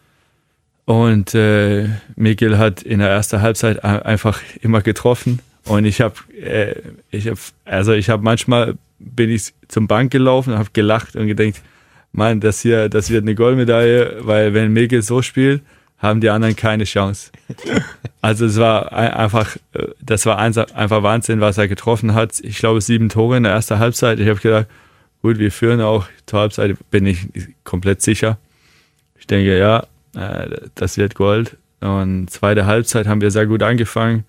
Und äh, Mikkel hat in der ersten Halbzeit einfach immer getroffen. Und ich habe, äh, ich hab, also ich habe manchmal bin ich zum Bank gelaufen und habe gelacht und gedacht, Mann, das hier, das wird eine Goldmedaille, weil wenn Mikkel so spielt, haben die anderen keine Chance. Also es war einfach, das war einfach Wahnsinn, was er getroffen hat. Ich glaube sieben Tore in der ersten Halbzeit. Ich habe gedacht, gut, wir führen auch zur Halbzeit, bin ich komplett sicher. Ich denke, ja, das wird Gold. Und zweite Halbzeit haben wir sehr gut angefangen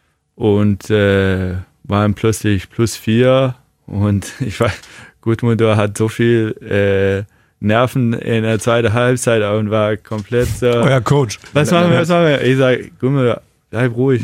und äh, waren plötzlich plus vier und ich weiß, Gudmundur hat so viel äh, Nerven in der zweiten Halbzeit und war komplett so. Euer Coach. Was machen wir, was machen wir? Ich sage, Gudmundur, bleib ruhig.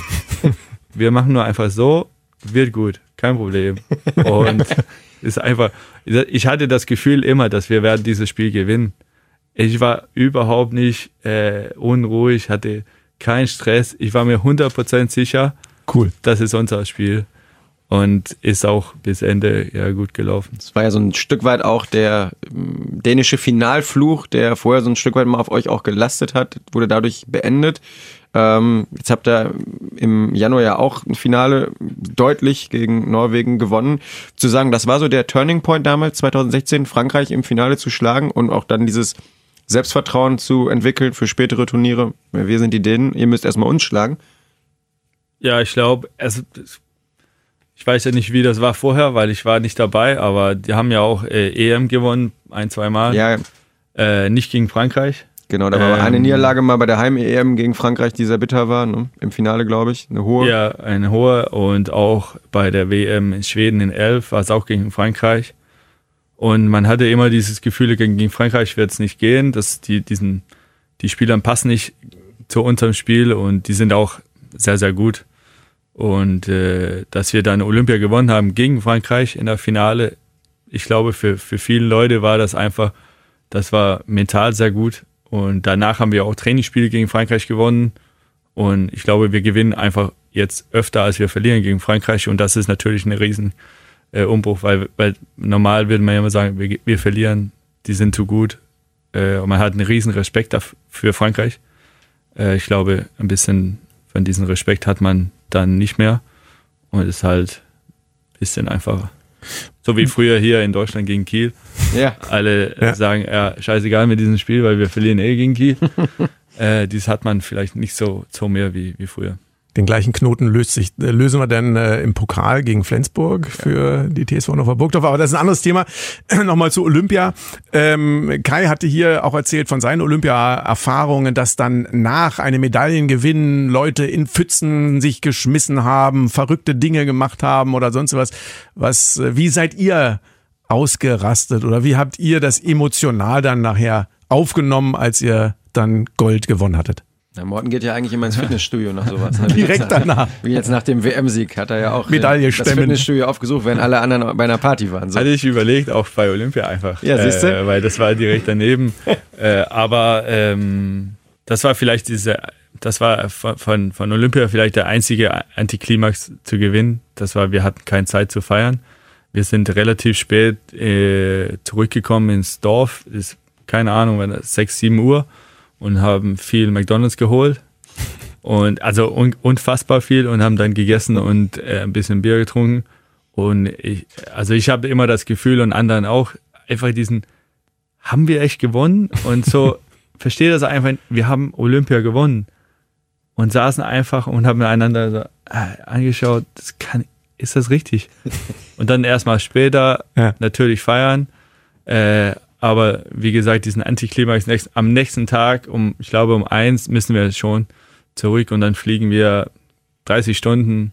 Wir machen nur einfach so, wird gut, kein Problem. Und ist einfach, ich hatte das Gefühl immer, dass wir werden dieses Spiel gewinnen. Ich war überhaupt nicht äh, unruhig, hatte keinen Stress. Ich war mir hundert Prozent sicher, cool, das ist unser Spiel. Und ist auch bis Ende ja gut gelaufen. Es war ja so ein Stück weit auch der ähm, dänische Finalfluch, der vorher so ein Stück weit mal auf euch auch gelastet hat, wurde dadurch beendet. Ähm, jetzt habt ihr im Januar ja auch ein Finale deutlich gegen Norwegen gewonnen. Zu sagen, das war so der Turning Point damals, zwanzig sechzehn, Frankreich im Finale zu schlagen und auch dann dieses Selbstvertrauen zu entwickeln für spätere Turniere. Wir sind die Dänen, ihr müsst erstmal uns schlagen. Ja, ich glaube, es ich weiß ja nicht, wie das war vorher, weil ich war nicht dabei, aber die haben ja auch äh, E M gewonnen, ein, zwei Mal. Ja. Äh, nicht gegen Frankreich. Genau, da war ähm, eine Niederlage mal bei der Heim-E M gegen Frankreich, die sehr bitter war, ne? Im Finale, glaube ich, eine hohe. Ja, eine hohe und auch bei der W M in Schweden in elf war es auch gegen Frankreich. Und man hatte immer dieses Gefühl, gegen, gegen Frankreich wird es nicht gehen, dass die, diesen, die Spieler passen nicht zu unserem Spiel und die sind auch sehr, sehr gut. Und äh, dass wir dann Olympia gewonnen haben gegen Frankreich in der Finale, ich glaube, für, für viele Leute war das einfach, das war mental sehr gut. Und danach haben wir auch Trainingsspiele gegen Frankreich gewonnen. Und ich glaube, wir gewinnen einfach jetzt öfter, als wir verlieren gegen Frankreich. Und das ist natürlich ein riesen äh, Umbruch, weil, weil normal würde man ja immer sagen, wir, wir verlieren, die sind zu gut. Äh, und man hat einen riesen Respekt dafür, für Frankreich. Äh, ich glaube, ein bisschen von diesem Respekt hat man dann nicht mehr und ist halt ein bisschen einfacher. So wie früher hier in Deutschland gegen Kiel. Ja. Alle Ja. sagen, ja, scheißegal mit diesem Spiel, weil wir verlieren eh gegen Kiel. äh, dies hat man vielleicht nicht so, so mehr wie, wie früher. Den gleichen Knoten löst sich, äh, lösen wir dann äh, im Pokal gegen Flensburg für die T S V Hannover Burgdorf. Aber das ist ein anderes Thema. Nochmal zu Olympia. Ähm, Kai hatte hier auch erzählt von seinen Olympia-Erfahrungen, dass dann nach einem Medaillengewinn Leute in Pfützen sich geschmissen haben, verrückte Dinge gemacht haben oder sonst was. Was, äh, wie seid ihr ausgerastet oder wie habt ihr das emotional dann nachher aufgenommen, als ihr dann Gold gewonnen hattet? Na, Morten geht ja eigentlich immer ins Fitnessstudio nach sowas. Ne? Direkt Wie jetzt nach- danach. Wie jetzt nach dem W M-Sieg hat er ja auch Medaille das stemmen. Fitnessstudio aufgesucht, während alle anderen bei einer Party waren. So. Hatte ich überlegt, auch bei Olympia einfach. Ja, siehst du? Äh, weil das war direkt daneben. äh, aber ähm, das war vielleicht diese, das war von, von Olympia vielleicht der einzige Antiklimax zu gewinnen. Das war, wir hatten keine Zeit zu feiern. Wir sind relativ spät äh, zurückgekommen ins Dorf. Ist, keine Ahnung, war das sechs, sieben Uhr. Und haben viel McDonald's geholt und also un, unfassbar viel und haben dann gegessen und äh, ein bisschen Bier getrunken und ich, also ich habe immer das Gefühl und anderen auch einfach diesen, haben wir echt gewonnen und so verstehe das einfach, wir haben Olympia gewonnen und saßen einfach und haben einander so, äh, angeschaut, das kann, ist das richtig? Und dann erstmal später Ja. natürlich feiern, äh, aber wie gesagt, diesen Antiklimax nächst, am nächsten Tag, um ich glaube um eins müssen wir schon zurück und dann fliegen wir dreißig Stunden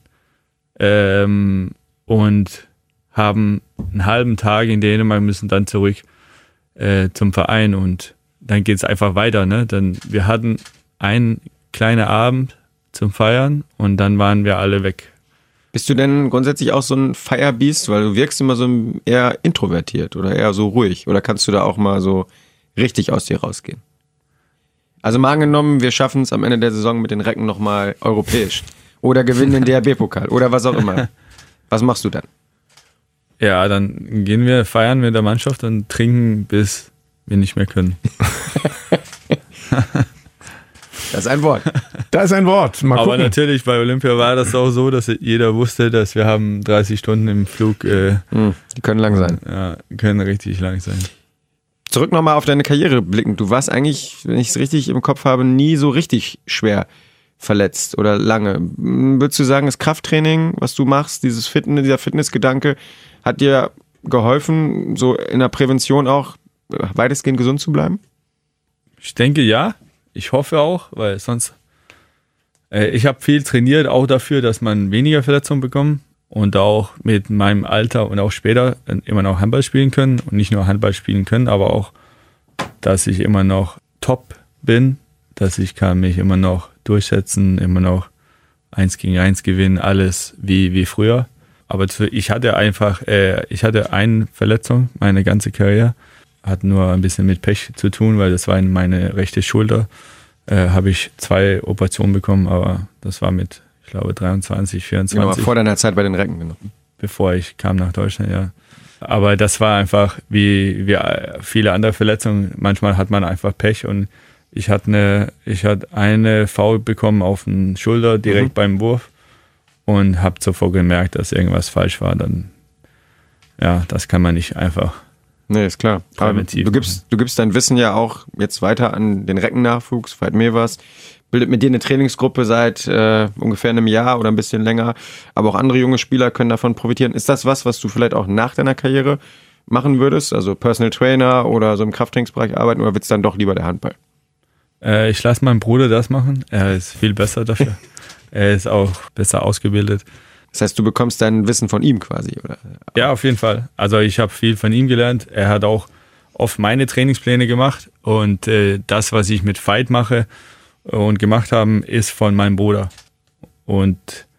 ähm, und haben einen halben Tag in Dänemark, müssen dann zurück äh, zum Verein und dann geht es einfach weiter. Ne? Dann, wir hatten einen kleinen Abend zum Feiern und dann waren wir alle weg. Bist du denn grundsätzlich auch so ein Firebeast? Weil du wirkst immer so eher introvertiert oder eher so ruhig. Oder kannst du da auch mal so richtig aus dir rausgehen? Also mal angenommen, wir schaffen es am Ende der Saison mit den Recken nochmal europäisch. Oder gewinnen den D H B-Pokal. Oder was auch immer. Was machst du dann? Ja, dann gehen wir feiern mit der Mannschaft und trinken, bis wir nicht mehr können. Das ist ein Wort. Da ist ein Wort. Mal Aber gucken. natürlich, bei Olympia war das auch so, dass jeder wusste, dass wir haben dreißig Stunden im Flug, äh, Hm, die können lang sein. ja, können richtig lang sein. Zurück nochmal auf deine Karriere blicken. Du warst eigentlich, wenn ich es richtig im Kopf habe, nie so richtig schwer verletzt oder lange. Würdest du sagen, das Krafttraining, was du machst, dieses Fitness, dieser Fitnessgedanke, hat dir geholfen, so in der Prävention auch weitestgehend gesund zu bleiben? Ich denke ja. Ich hoffe auch, weil sonst. Äh, ich habe viel trainiert, auch dafür, dass man weniger Verletzungen bekommt und auch mit meinem Alter und auch später immer noch Handball spielen können und nicht nur Handball spielen können, aber auch, dass ich immer noch top bin, dass ich kann mich immer noch durchsetzen, immer noch eins gegen eins gewinnen, alles wie, wie früher. Aber ich hatte einfach, äh, ich hatte eine Verletzung, meine ganze Karriere. Hat nur ein bisschen mit Pech zu tun, weil das war in meine rechte Schulter. Äh, habe ich zwei Operationen bekommen, aber das war mit, ich glaube, dreiundzwanzig, vierundzwanzig. Genau, vor deiner Zeit bei den Recken. Genau. Bevor ich kam nach Deutschland, ja. Aber das war einfach wie, wie viele andere Verletzungen. Manchmal hat man einfach Pech und ich hatte eine, ich hatte eine Foul bekommen auf den Schulter direkt mhm. beim Wurf und habe sofort gemerkt, dass irgendwas falsch war. Dann, ja, das kann man nicht einfach. Nee, ist klar. Aber du gibst, du gibst dein Wissen ja auch jetzt weiter an den Reckennachwuchs, Veit Mevers, bildet mit dir eine Trainingsgruppe seit äh, ungefähr einem Jahr oder ein bisschen länger, aber auch andere junge Spieler können davon profitieren. Ist das was, was du vielleicht auch nach deiner Karriere machen würdest, also Personal Trainer oder so im Krafttrainingsbereich arbeiten, oder wird's dann doch lieber der Handball? Äh, ich lasse meinen Bruder das machen, er ist viel besser dafür, er ist auch besser ausgebildet. Das heißt, du bekommst dein Wissen von ihm quasi, oder? Ja, auf jeden Fall. Also ich habe viel von ihm gelernt. Er hat auch oft meine Trainingspläne gemacht und äh, das, was ich mit Veit mache und gemacht haben, ist von meinem Bruder. Und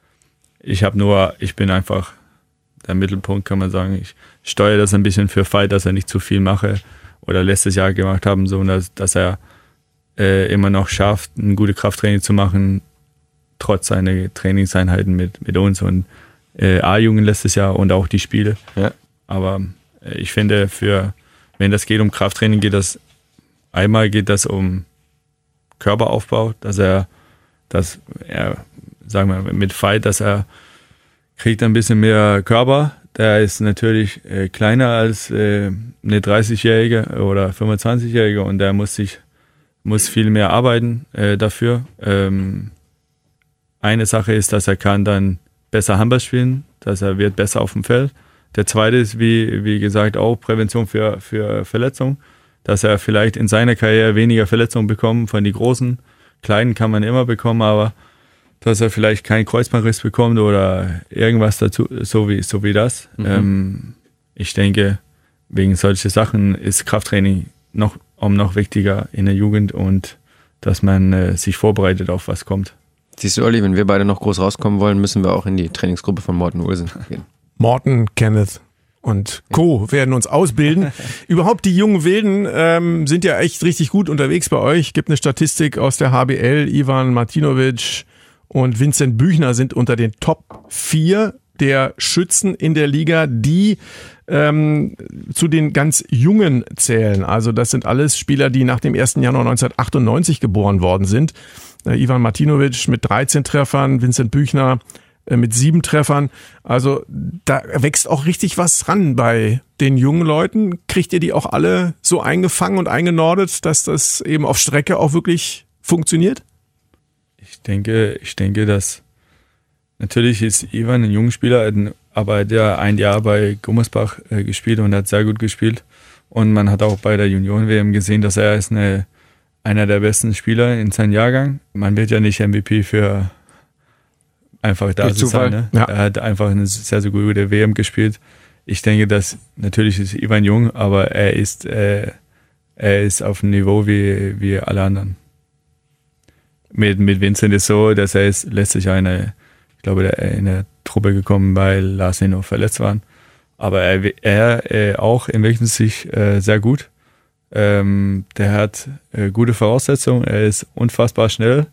ich habe nur, ich bin einfach der Mittelpunkt, kann man sagen. Ich steuere das ein bisschen für Veit, dass er nicht zu viel mache oder letztes Jahr gemacht haben, so dass, dass er äh, immer noch schafft, ein gutes Krafttraining zu machen, trotz seiner Trainingseinheiten mit, mit uns und äh, A-Jugend letztes Jahr und auch die Spiele. Ja. Aber äh, ich finde, für wenn das geht um Krafttraining, geht das einmal geht das um Körperaufbau, dass er dass er, sagen wir mit Veit, dass er kriegt ein bisschen mehr Körper. Der ist natürlich äh, kleiner als äh, eine dreißigjährige oder fünfundzwanzigjährige und der muss sich muss viel mehr arbeiten äh, dafür. Ähm, eine Sache ist, dass er kann dann besser Handball spielen, dass er wird besser auf dem Feld. Der zweite ist, wie, wie gesagt, auch Prävention für, für Verletzungen, dass er vielleicht in seiner Karriere weniger Verletzungen bekommt von den Großen. Kleinen kann man immer bekommen, aber dass er vielleicht keinen Kreuzbandriss bekommt oder irgendwas dazu, so wie, so wie das. Mhm. Ähm, ich denke, wegen solcher Sachen ist Krafttraining noch, um noch wichtiger in der Jugend und dass man äh, sich vorbereitet auf was kommt. Siehst du, Olli, wenn wir beide noch groß rauskommen wollen, müssen wir auch in die Trainingsgruppe von Morten Olsen gehen. Morten, Kenneth und Co. werden uns ausbilden. Überhaupt die jungen Wilden ähm, sind ja echt richtig gut unterwegs bei euch. Gibt eine Statistik aus der H B L. Ivan Martinovic und Vincent Büchner sind unter den Top vier der Schützen in der Liga, die ähm, zu den ganz Jungen zählen. Also das sind alles Spieler, die nach dem ersten Januar neunzehnhundertachtundneunzig geboren worden sind. Äh, Ivan Martinovic mit dreizehn Treffern, Vincent Büchner äh, mit sieben Treffern. Also da wächst auch richtig was ran bei den jungen Leuten. Kriegt ihr die auch alle so eingefangen und eingenordet, dass das eben auf Strecke auch wirklich funktioniert? Ich denke, ich denke, dass natürlich ist Ivan ein junger Spieler, aber der hat ein Jahr bei Gummersbach äh, gespielt und hat sehr gut gespielt. Und man hat auch bei der Junioren-W M gesehen, dass er ist eine, einer der besten Spieler in seinem Jahrgang. Man wird ja nicht M V P für einfach da zu sein. Ne? Ja. Er hat einfach eine sehr, sehr gute W M gespielt. Ich denke, dass natürlich ist Ivan jung, aber er ist, äh, er ist auf dem Niveau wie, wie alle anderen. Mit, mit Vincent ist so, dass er ist letztes Jahr eine Ich glaube, der ist in der Truppe gekommen, weil Lars noch verletzt waren. Aber er, er äh, auch entwickelt sich äh, sehr gut. Ähm, der hat äh, gute Voraussetzungen. Er ist unfassbar schnell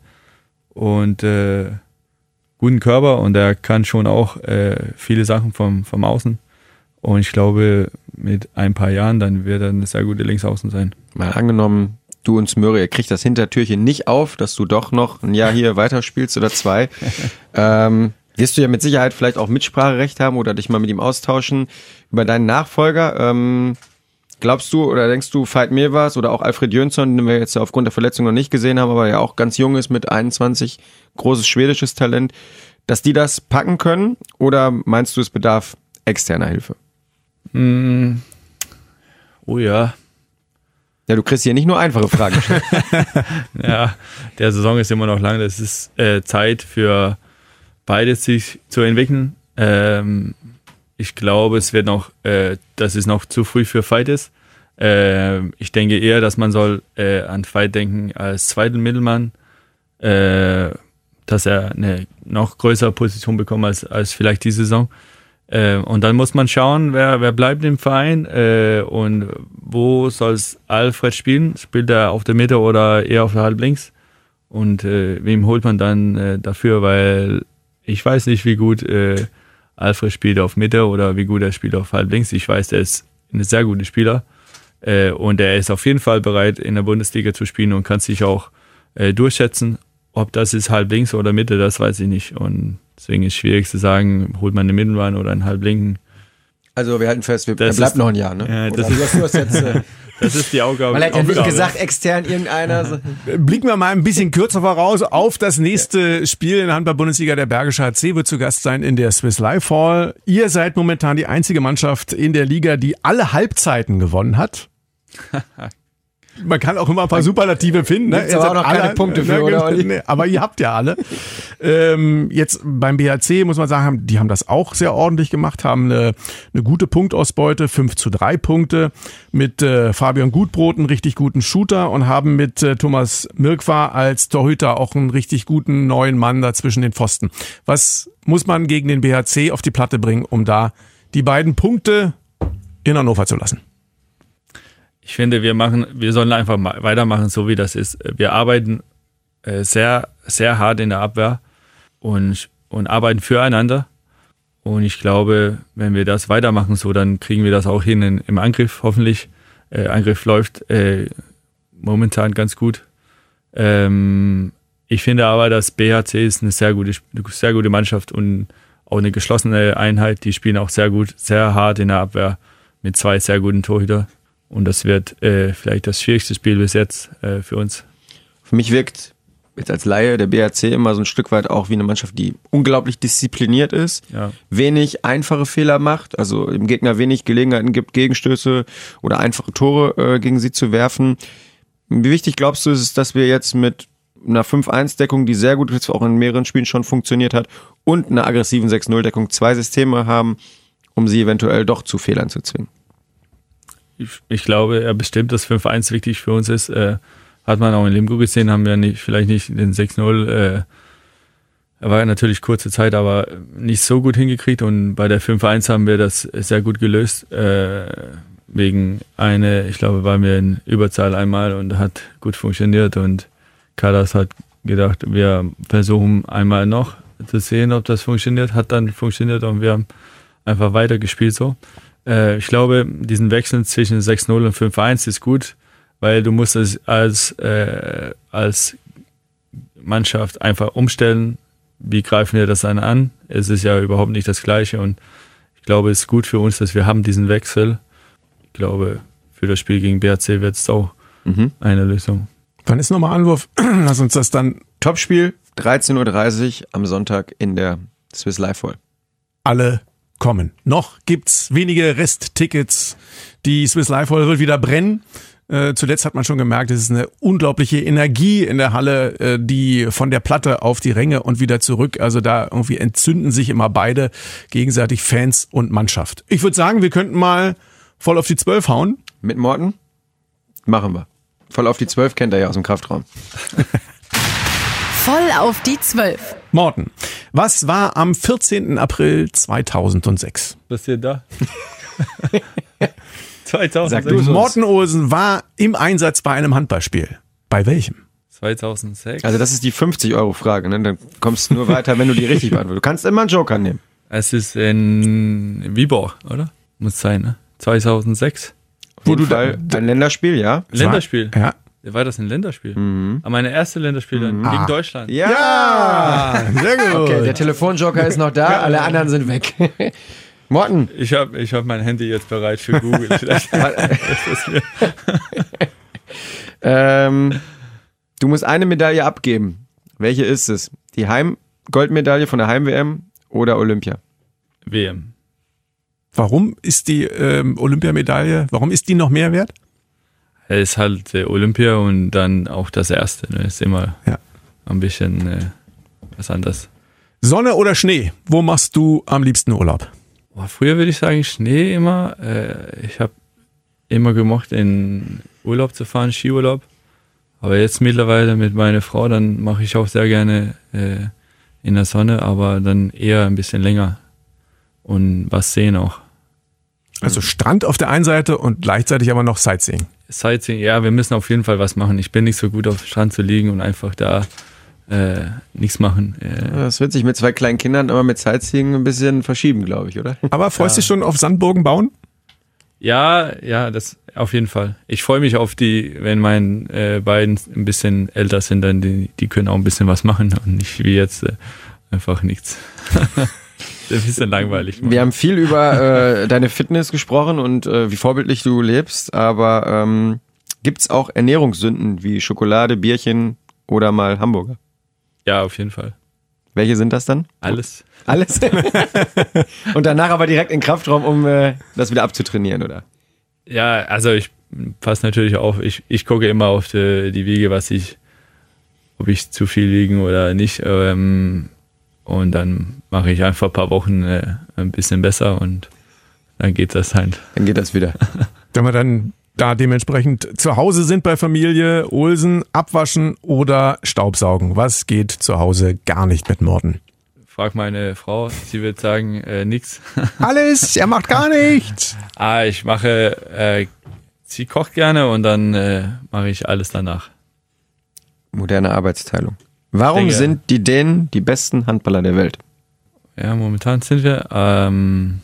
und äh, guten Körper und er kann schon auch äh, viele Sachen vom, vom Außen. Und ich glaube, mit ein paar Jahren dann wird er eine sehr gute Linksaußen sein. Mal angenommen, du und Smöre, ihr kriegt das Hintertürchen nicht auf, dass du doch noch ein Jahr hier weiterspielst oder zwei. ähm, wirst du ja mit Sicherheit vielleicht auch Mitspracherecht haben oder dich mal mit ihm austauschen über deinen Nachfolger. Ähm, glaubst du oder denkst du, Veit Mirwas oder auch Alfred Jönsson, den wir jetzt aufgrund der Verletzung noch nicht gesehen haben, aber ja auch ganz jung ist mit einundzwanzig, großes schwedisches Talent, dass die das packen können? Oder meinst du, es bedarf externer Hilfe? Mm. Oh ja. Ja, du kriegst hier nicht nur einfache Fragen gestellt. Ja, der Saison ist immer noch lang. Das ist äh, Zeit für beides sich zu entwickeln. Ähm, ich glaube, es wird noch, äh, dass es noch zu früh für Veit ist. Äh, ich denke eher, dass man soll äh, an Veit denken als zweiten Mittelmann, äh, dass er eine noch größere Position bekommt als, als vielleicht die Saison. Äh, und dann muss man schauen, wer, wer bleibt im Verein äh, und wo soll es Alfred spielen? Spielt er auf der Mitte oder eher auf der Halblinks? Und äh, wem holt man dann äh, dafür? Weil ich weiß nicht, wie gut äh, Alfred spielt auf Mitte oder wie gut er spielt auf Halblinks. Ich weiß, er ist ein sehr guter Spieler äh, und er ist auf jeden Fall bereit, in der Bundesliga zu spielen und kann sich auch äh, durchsetzen. Ob das ist Halblinks oder Mitte, das weiß ich nicht. Und deswegen ist es schwierig zu sagen, holt man einen Mittelmann oder einen Halblinken. Also wir halten fest, wir, er bleibt ist, noch ein Jahr, ne? Ja, das, oder, ist, das, jetzt, äh, das ist die Aufgabe. Weil er hat ja gesagt, extern irgendeiner. So. Blicken wir mal ein bisschen kürzer voraus auf das nächste Spiel in der Handball-Bundesliga. Der Bergische H C wird zu Gast sein in der Swiss Life Hall. Ihr seid momentan die einzige Mannschaft in der Liga, die alle Halbzeiten gewonnen hat. Man kann auch immer ein paar Superlative finden. Ne? Gibt's aber auch noch alle, keine Punkte für, ne, oder, Olli? Nee, aber ihr habt ja alle. ähm, jetzt beim B H C muss man sagen, die haben das auch sehr ordentlich gemacht, haben eine, eine gute Punktausbeute, fünf zu drei Punkte, mit äh, Fabian Gutbrot einen richtig guten Shooter und haben mit äh, Thomas Mirkwa als Torhüter auch einen richtig guten neuen Mann da zwischen den Pfosten. Was muss man gegen den B H C auf die Platte bringen, um da die beiden Punkte in Hannover zu lassen? Ich finde, wir machen, wir sollen einfach weitermachen, so wie das ist. Wir arbeiten äh, sehr, sehr hart in der Abwehr und, und arbeiten füreinander. Und ich glaube, wenn wir das weitermachen, so, dann kriegen wir das auch hin in, im Angriff, hoffentlich. Äh, Angriff läuft äh, momentan ganz gut. Ähm, Ich finde aber, dass B H C ist eine sehr gute, sehr gute Mannschaft und auch eine geschlossene Einheit. Die spielen auch sehr gut, sehr hart in der Abwehr mit zwei sehr guten Torhütern. Und das wird äh, vielleicht das schwierigste Spiel bis jetzt äh, für uns. Für mich wirkt jetzt als Laie der B H C immer so ein Stück weit auch wie eine Mannschaft, die unglaublich diszipliniert ist, Ja. wenig einfache Fehler macht, also dem Gegner wenig Gelegenheiten gibt, Gegenstöße oder einfache Tore äh, gegen sie zu werfen. Wie wichtig glaubst du, ist es, dass wir jetzt mit einer fünf eins Deckung, die sehr gut jetzt auch in mehreren Spielen schon funktioniert hat, und einer aggressiven sechs null Deckung zwei Systeme haben, um sie eventuell doch zu Fehlern zu zwingen? Ich, ich glaube, ja, bestimmt, dass fünf eins wichtig für uns ist. Äh, hat man auch in Lemgo gesehen, haben wir nicht, vielleicht nicht den sechs null, äh, er war ja natürlich kurze Zeit, aber nicht so gut hingekriegt, und bei der fünf eins haben wir das sehr gut gelöst, äh, wegen eine, ich glaube, waren wir in Überzahl einmal und hat gut funktioniert, und Kadas hat gedacht, wir versuchen einmal noch zu sehen, ob das funktioniert, hat dann funktioniert und wir haben einfach weitergespielt so. Äh, ich glaube, diesen Wechsel zwischen sechs null und fünf eins ist gut, weil du musst es als, äh, als Mannschaft einfach umstellen. Wie greifen wir das dann an? Es ist ja überhaupt nicht das Gleiche, und ich glaube, es ist gut für uns, dass wir haben diesen Wechsel. Ich glaube, für das Spiel gegen B H C wird es auch mhm. eine Lösung. Wann ist nochmal Anwurf? Lass uns das dann... Topspiel, dreizehn Uhr dreißig am Sonntag in der Swiss Life Hall. Alle kommen. Noch gibt's wenige Resttickets. Die Swiss Life Hall wird wieder brennen. Äh, zuletzt hat man schon gemerkt, es ist eine unglaubliche Energie in der Halle, äh, die von der Platte auf die Ränge und wieder zurück. Also da irgendwie entzünden sich immer beide gegenseitig, Fans und Mannschaft. Ich würde sagen, wir könnten mal voll auf die zwölf hauen. Mit Morten? Machen wir. Voll auf die zwölf kennt er ja aus dem Kraftraum. Voll auf die zwölf. Morten, was war am vierzehnten April zweitausendsechs? Was ist denn da? zweitausendsechs. Sag du so. Morten Olsen war im Einsatz bei einem Handballspiel. Bei welchem? zweitausendsechs. Also das ist die fünfzig Euro Frage, ne? Dann kommst du nur weiter, wenn du die richtig beantwortest. Du kannst immer einen Joker nehmen. Es ist in Viborg, oder? Muss sein, ne? zweitausendsechs. Auf jeden Fall ein Länderspiel, ja? Länderspiel. Ja. War das ein Länderspiel? Mhm. Aber meine erste Länderspiel dann Mhm. gegen Ah. Deutschland. Ja, sehr gut. Okay, der Telefonjoker ist noch da, alle anderen sind weg. Morten. Ich habe ich hab mein Handy jetzt bereit für Google. Vielleicht ist das mir. ähm, du musst eine Medaille abgeben. Welche ist es? Die Heim-Goldmedaille von der Heim-W M oder Olympia? W M. Warum ist die ähm, Olympiamedaille, warum ist die noch mehr wert? Es ist halt äh, Olympia und dann auch das erste. Ne? Ist immer Ja. ein bisschen äh, was anderes. Sonne oder Schnee? Wo machst du am liebsten Urlaub? Boah, früher würde ich sagen Schnee immer. Äh, ich habe immer gemocht, in Urlaub zu fahren, Skiurlaub. Aber jetzt mittlerweile mit meiner Frau, dann mache ich auch sehr gerne äh, in der Sonne, aber dann eher ein bisschen länger und was sehen auch. Also Strand auf der einen Seite und gleichzeitig aber noch Sightseeing. Sightseeing, ja, wir müssen auf jeden Fall was machen. Ich bin nicht so gut auf dem Strand zu liegen und einfach da äh, nichts machen. Äh, Das wird sich mit zwei kleinen Kindern aber mit Sightseeing ein bisschen verschieben, glaube ich, oder? Aber freust du dich schon auf Sandburgen bauen? ja, ja, das auf jeden Fall. Ich freue mich auf die, wenn meine äh, beiden ein bisschen älter sind, dann die, die können auch ein bisschen was machen und nicht wie jetzt äh, einfach nichts. Ein bisschen langweilig. Wir haben viel über äh, deine Fitness gesprochen und äh, wie vorbildlich du lebst, aber ähm, gibt's auch Ernährungssünden wie Schokolade, Bierchen oder mal Hamburger? Ja, auf jeden Fall. Welche sind das dann? Alles. Alles? Und danach aber direkt in den Kraftraum, um äh, das wieder abzutrainieren, oder? Ja, also ich passe natürlich auf. Ich, ich gucke immer auf die, die Wiege, was ich, ob ich zu viel wiegen oder nicht. Ähm, und dann mache ich einfach ein paar Wochen äh, ein bisschen besser und dann geht das halt. Dann geht das wieder. Wenn wir dann da dementsprechend zu Hause sind bei Familie Olsen, abwaschen oder Staubsaugen. Was geht zu Hause gar nicht mit Morten? Frag meine Frau, sie wird sagen, äh, nix. Alles, er macht gar nichts. ah, ich mache, äh, sie kocht gerne und dann äh, mache ich alles danach. Moderne Arbeitsteilung. Warum Denke, sind die Dänen die besten Handballer der Welt? Ja, momentan sind wir, ähm,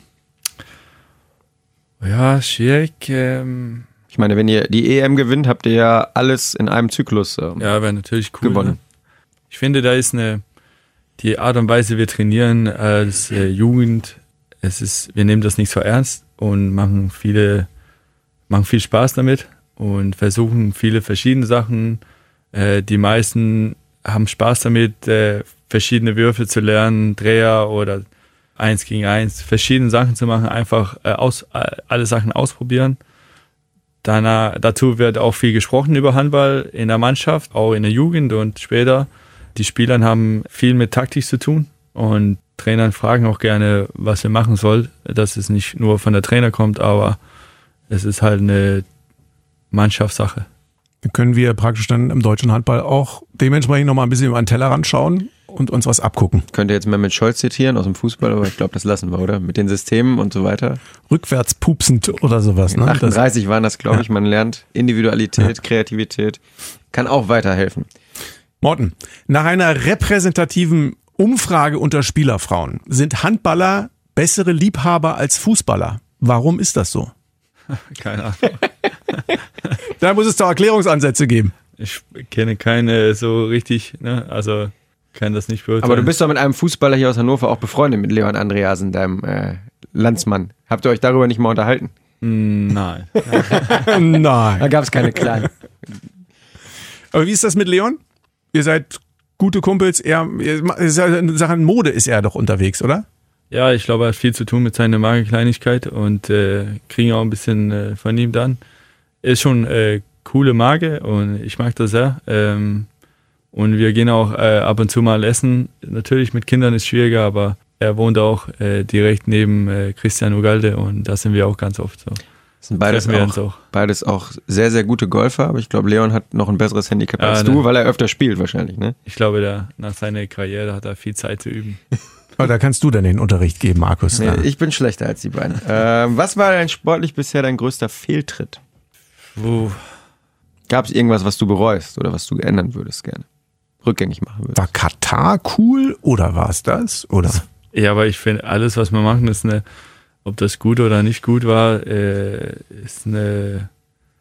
ja, schwierig. Ähm, Ich meine, wenn ihr die E M gewinnt, habt ihr ja alles in einem Zyklus ähm, ja, wäre natürlich cool. gewonnen. Ne? ich finde, da ist eine, die Art und Weise, wir trainieren als äh, Jugend, es ist, wir nehmen das nicht so ernst und machen viele, machen viel Spaß damit und versuchen viele verschiedene Sachen. Äh, die meisten haben Spaß damit, äh, verschiedene Würfe zu lernen, Dreher oder eins gegen eins, verschiedene Sachen zu machen, einfach äh, aus, äh, alle Sachen ausprobieren. Danach, dazu wird auch viel gesprochen über Handball in der Mannschaft, auch in der Jugend und später. Die Spieler haben viel mit Taktik zu tun und Trainer fragen auch gerne, was wir machen sollen, dass es nicht nur von der Trainer kommt, aber es ist halt eine Mannschaftssache. Können wir praktisch dann im deutschen Handball auch dementsprechend nochmal ein bisschen über den Tellerrand schauen und uns was abgucken. Könnt ihr jetzt Mehmet Scholz zitieren aus dem Fußball, aber ich glaube, das lassen wir, oder? Mit den Systemen und so weiter. Rückwärts pupsend oder sowas. Ne? achtunddreißig das, waren das, glaube ich. Ja. Man lernt Individualität, ja. Kreativität. Kann auch weiterhelfen. Morten, nach einer repräsentativen Umfrage unter Spielerfrauen sind Handballer bessere Liebhaber als Fußballer. Warum ist das so? Keine Ahnung. Da muss es doch Erklärungsansätze geben. Ich kenne keine so richtig, ne? Also kann das nicht beurteilen. Aber du bist doch mit einem Fußballer hier aus Hannover auch befreundet, mit Leon Andreasen, deinem äh, Landsmann. Habt ihr euch darüber nicht mal unterhalten? Nein. Nein. Da gab es keine Kleinen. Aber wie ist das mit Leon? Ihr seid gute Kumpels, er, in Sachen Mode ist er doch unterwegs, oder? Ja, ich glaube, er hat viel zu tun mit seiner Markenkleinigkeit und äh, kriegen auch ein bisschen äh, von ihm dann. Ist schon äh, coole Marke und ich mag das sehr. Ähm, und wir gehen auch äh, ab und zu mal essen. Natürlich mit Kindern ist schwieriger, aber er wohnt auch äh, direkt neben äh, Christian Ugalde und da sind wir auch ganz oft so. Das sind beides wir auch, uns auch. beides auch sehr, sehr gute Golfer, aber ich glaube, Leon hat noch ein besseres Handicap Ja, als ne. du, weil er öfter spielt wahrscheinlich, ne? Ich glaube, der, nach seiner Karriere hat er viel Zeit zu üben. Aber da kannst du dann den Unterricht geben, Markus. Nee, ich bin schlechter als die beiden. äh, was war denn sportlich bisher dein größter Fehltritt? Wo, Gab es irgendwas, was du bereust oder was du ändern würdest gerne? Rückgängig machen würdest? War Katar cool oder war es das? Oder? ja, aber ich finde, alles, was wir machen, ist eine, ob das gut oder nicht gut war, äh, ist eine,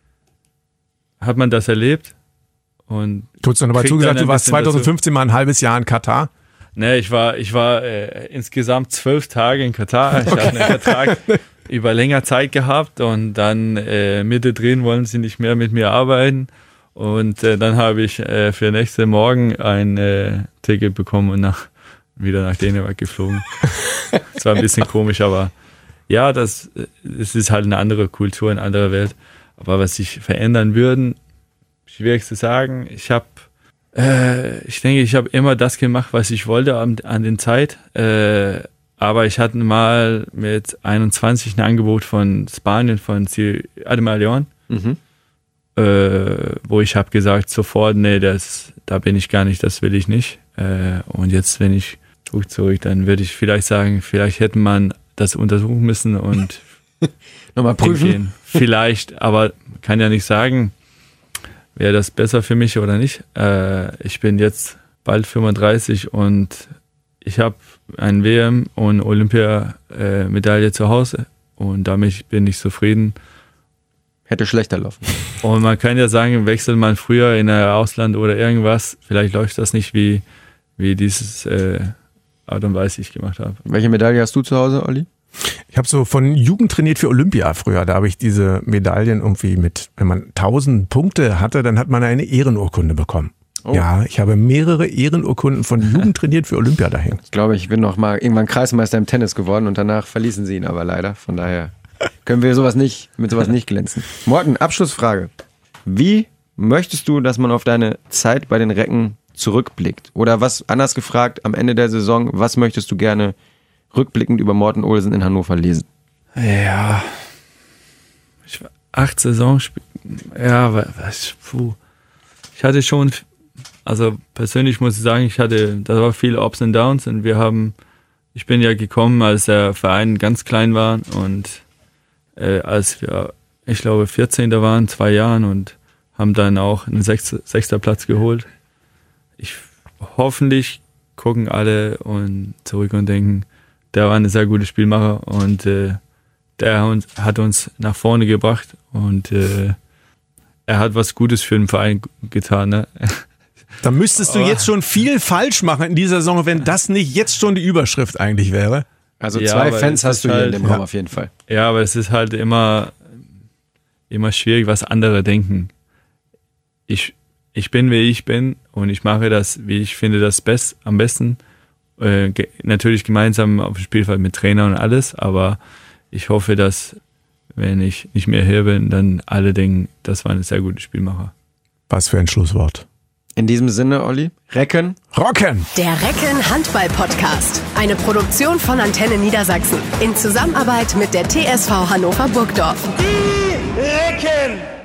hat man das erlebt? Und Du hast dann aber kriegt zugesagt, dann ein du warst bisschen zwanzig fünfzehn mal ein halbes Jahr in Katar. Ne, ich war, ich war äh, insgesamt zwölf Tage in Katar. Ich okay. habe einen Vertrag über länger Zeit gehabt und dann äh, Mitte drin wollen sie nicht mehr mit mir arbeiten. Und äh, dann habe ich äh, für nächste Morgen ein äh, Ticket bekommen und nach, wieder nach Dänemark geflogen. Das war ein bisschen komisch, aber ja, das, das ist halt eine andere Kultur, eine andere Welt. Aber was sich verändern würden, schwierig zu sagen. Ich habe Ich denke, ich habe immer das gemacht, was ich wollte an, an den Zeit. Äh, aber ich hatte mal mit einundzwanzig ein Angebot von Spanien, von Ademar Leon, Mhm. äh, wo ich habe gesagt sofort, nee, das, da bin ich gar nicht, das will ich nicht. Äh, und jetzt, wenn ich zurück, zurück, dann würde ich vielleicht sagen, vielleicht hätte man das untersuchen müssen und nochmal prüfen. Gehen. Vielleicht, aber kann ja nicht sagen, wäre das besser für mich oder nicht. Äh, ich bin jetzt bald fünfunddreißig und ich habe ein W M und Olympia-Medaille zu Hause und damit bin ich zufrieden. Hätte schlechter laufen. Und man kann ja sagen, wechselt man früher in ein Ausland oder irgendwas, vielleicht läuft das nicht wie, wie dieses äh, Art und Weise, ich gemacht habe. Welche Medaille hast du zu Hause, Olli? Ich habe so von Jugend trainiert für Olympia früher. Da habe ich diese Medaillen irgendwie mit, wenn man tausend Punkte hatte, dann hat man eine Ehrenurkunde bekommen. Oh. Ja, ich habe mehrere Ehrenurkunden von Jugend trainiert für Olympia da hängen. Ich glaube, ich bin noch mal irgendwann Kreismeister im Tennis geworden und danach verließen sie ihn aber leider. Von daher können wir sowas nicht, mit sowas nicht glänzen. Morten, Abschlussfrage. Wie möchtest du, dass man auf deine Zeit bei den Recken zurückblickt? Oder was, anders gefragt, am Ende der Saison, was möchtest du gerne rückblickend über Morten Olsen in Hannover lesen? Ja, ich war acht Saisons, ja, was, puh. Ich hatte schon, also persönlich muss ich sagen, ich hatte, da war viel Ups und Downs und wir haben, ich bin ja gekommen, als der Verein ganz klein war und äh, als wir, ich glaube, vierzehnter waren, zwei Jahren und haben dann auch einen sechster, sechster Platz geholt. Ich, hoffentlich gucken alle und zurück und denken, der war ein sehr guter Spielmacher und äh, der hat uns nach vorne gebracht und äh, er hat was Gutes für den Verein getan. Ne? Da müsstest du jetzt schon viel falsch machen in dieser Saison, wenn das nicht jetzt schon die Überschrift eigentlich wäre. Also Ja, zwei aber Fans das hast ist du hier in halt- dem Raum ja. auf jeden Fall. Ja, aber es ist halt immer, immer schwierig, was andere denken. Ich, ich bin, wie ich bin und ich mache das, wie ich finde, das best, am besten. Äh, ge- natürlich gemeinsam auf dem Spielfeld mit Trainer und alles, aber ich hoffe, dass, wenn ich nicht mehr hier bin, dann alle denken, das war ein sehr guter Spielmacher. Was für ein Schlusswort. In diesem Sinne, Olli, Recken. Rocken! Der Recken Handball Podcast. Eine Produktion von Antenne Niedersachsen. In Zusammenarbeit mit der T S V Hannover Burgdorf. Die Recken!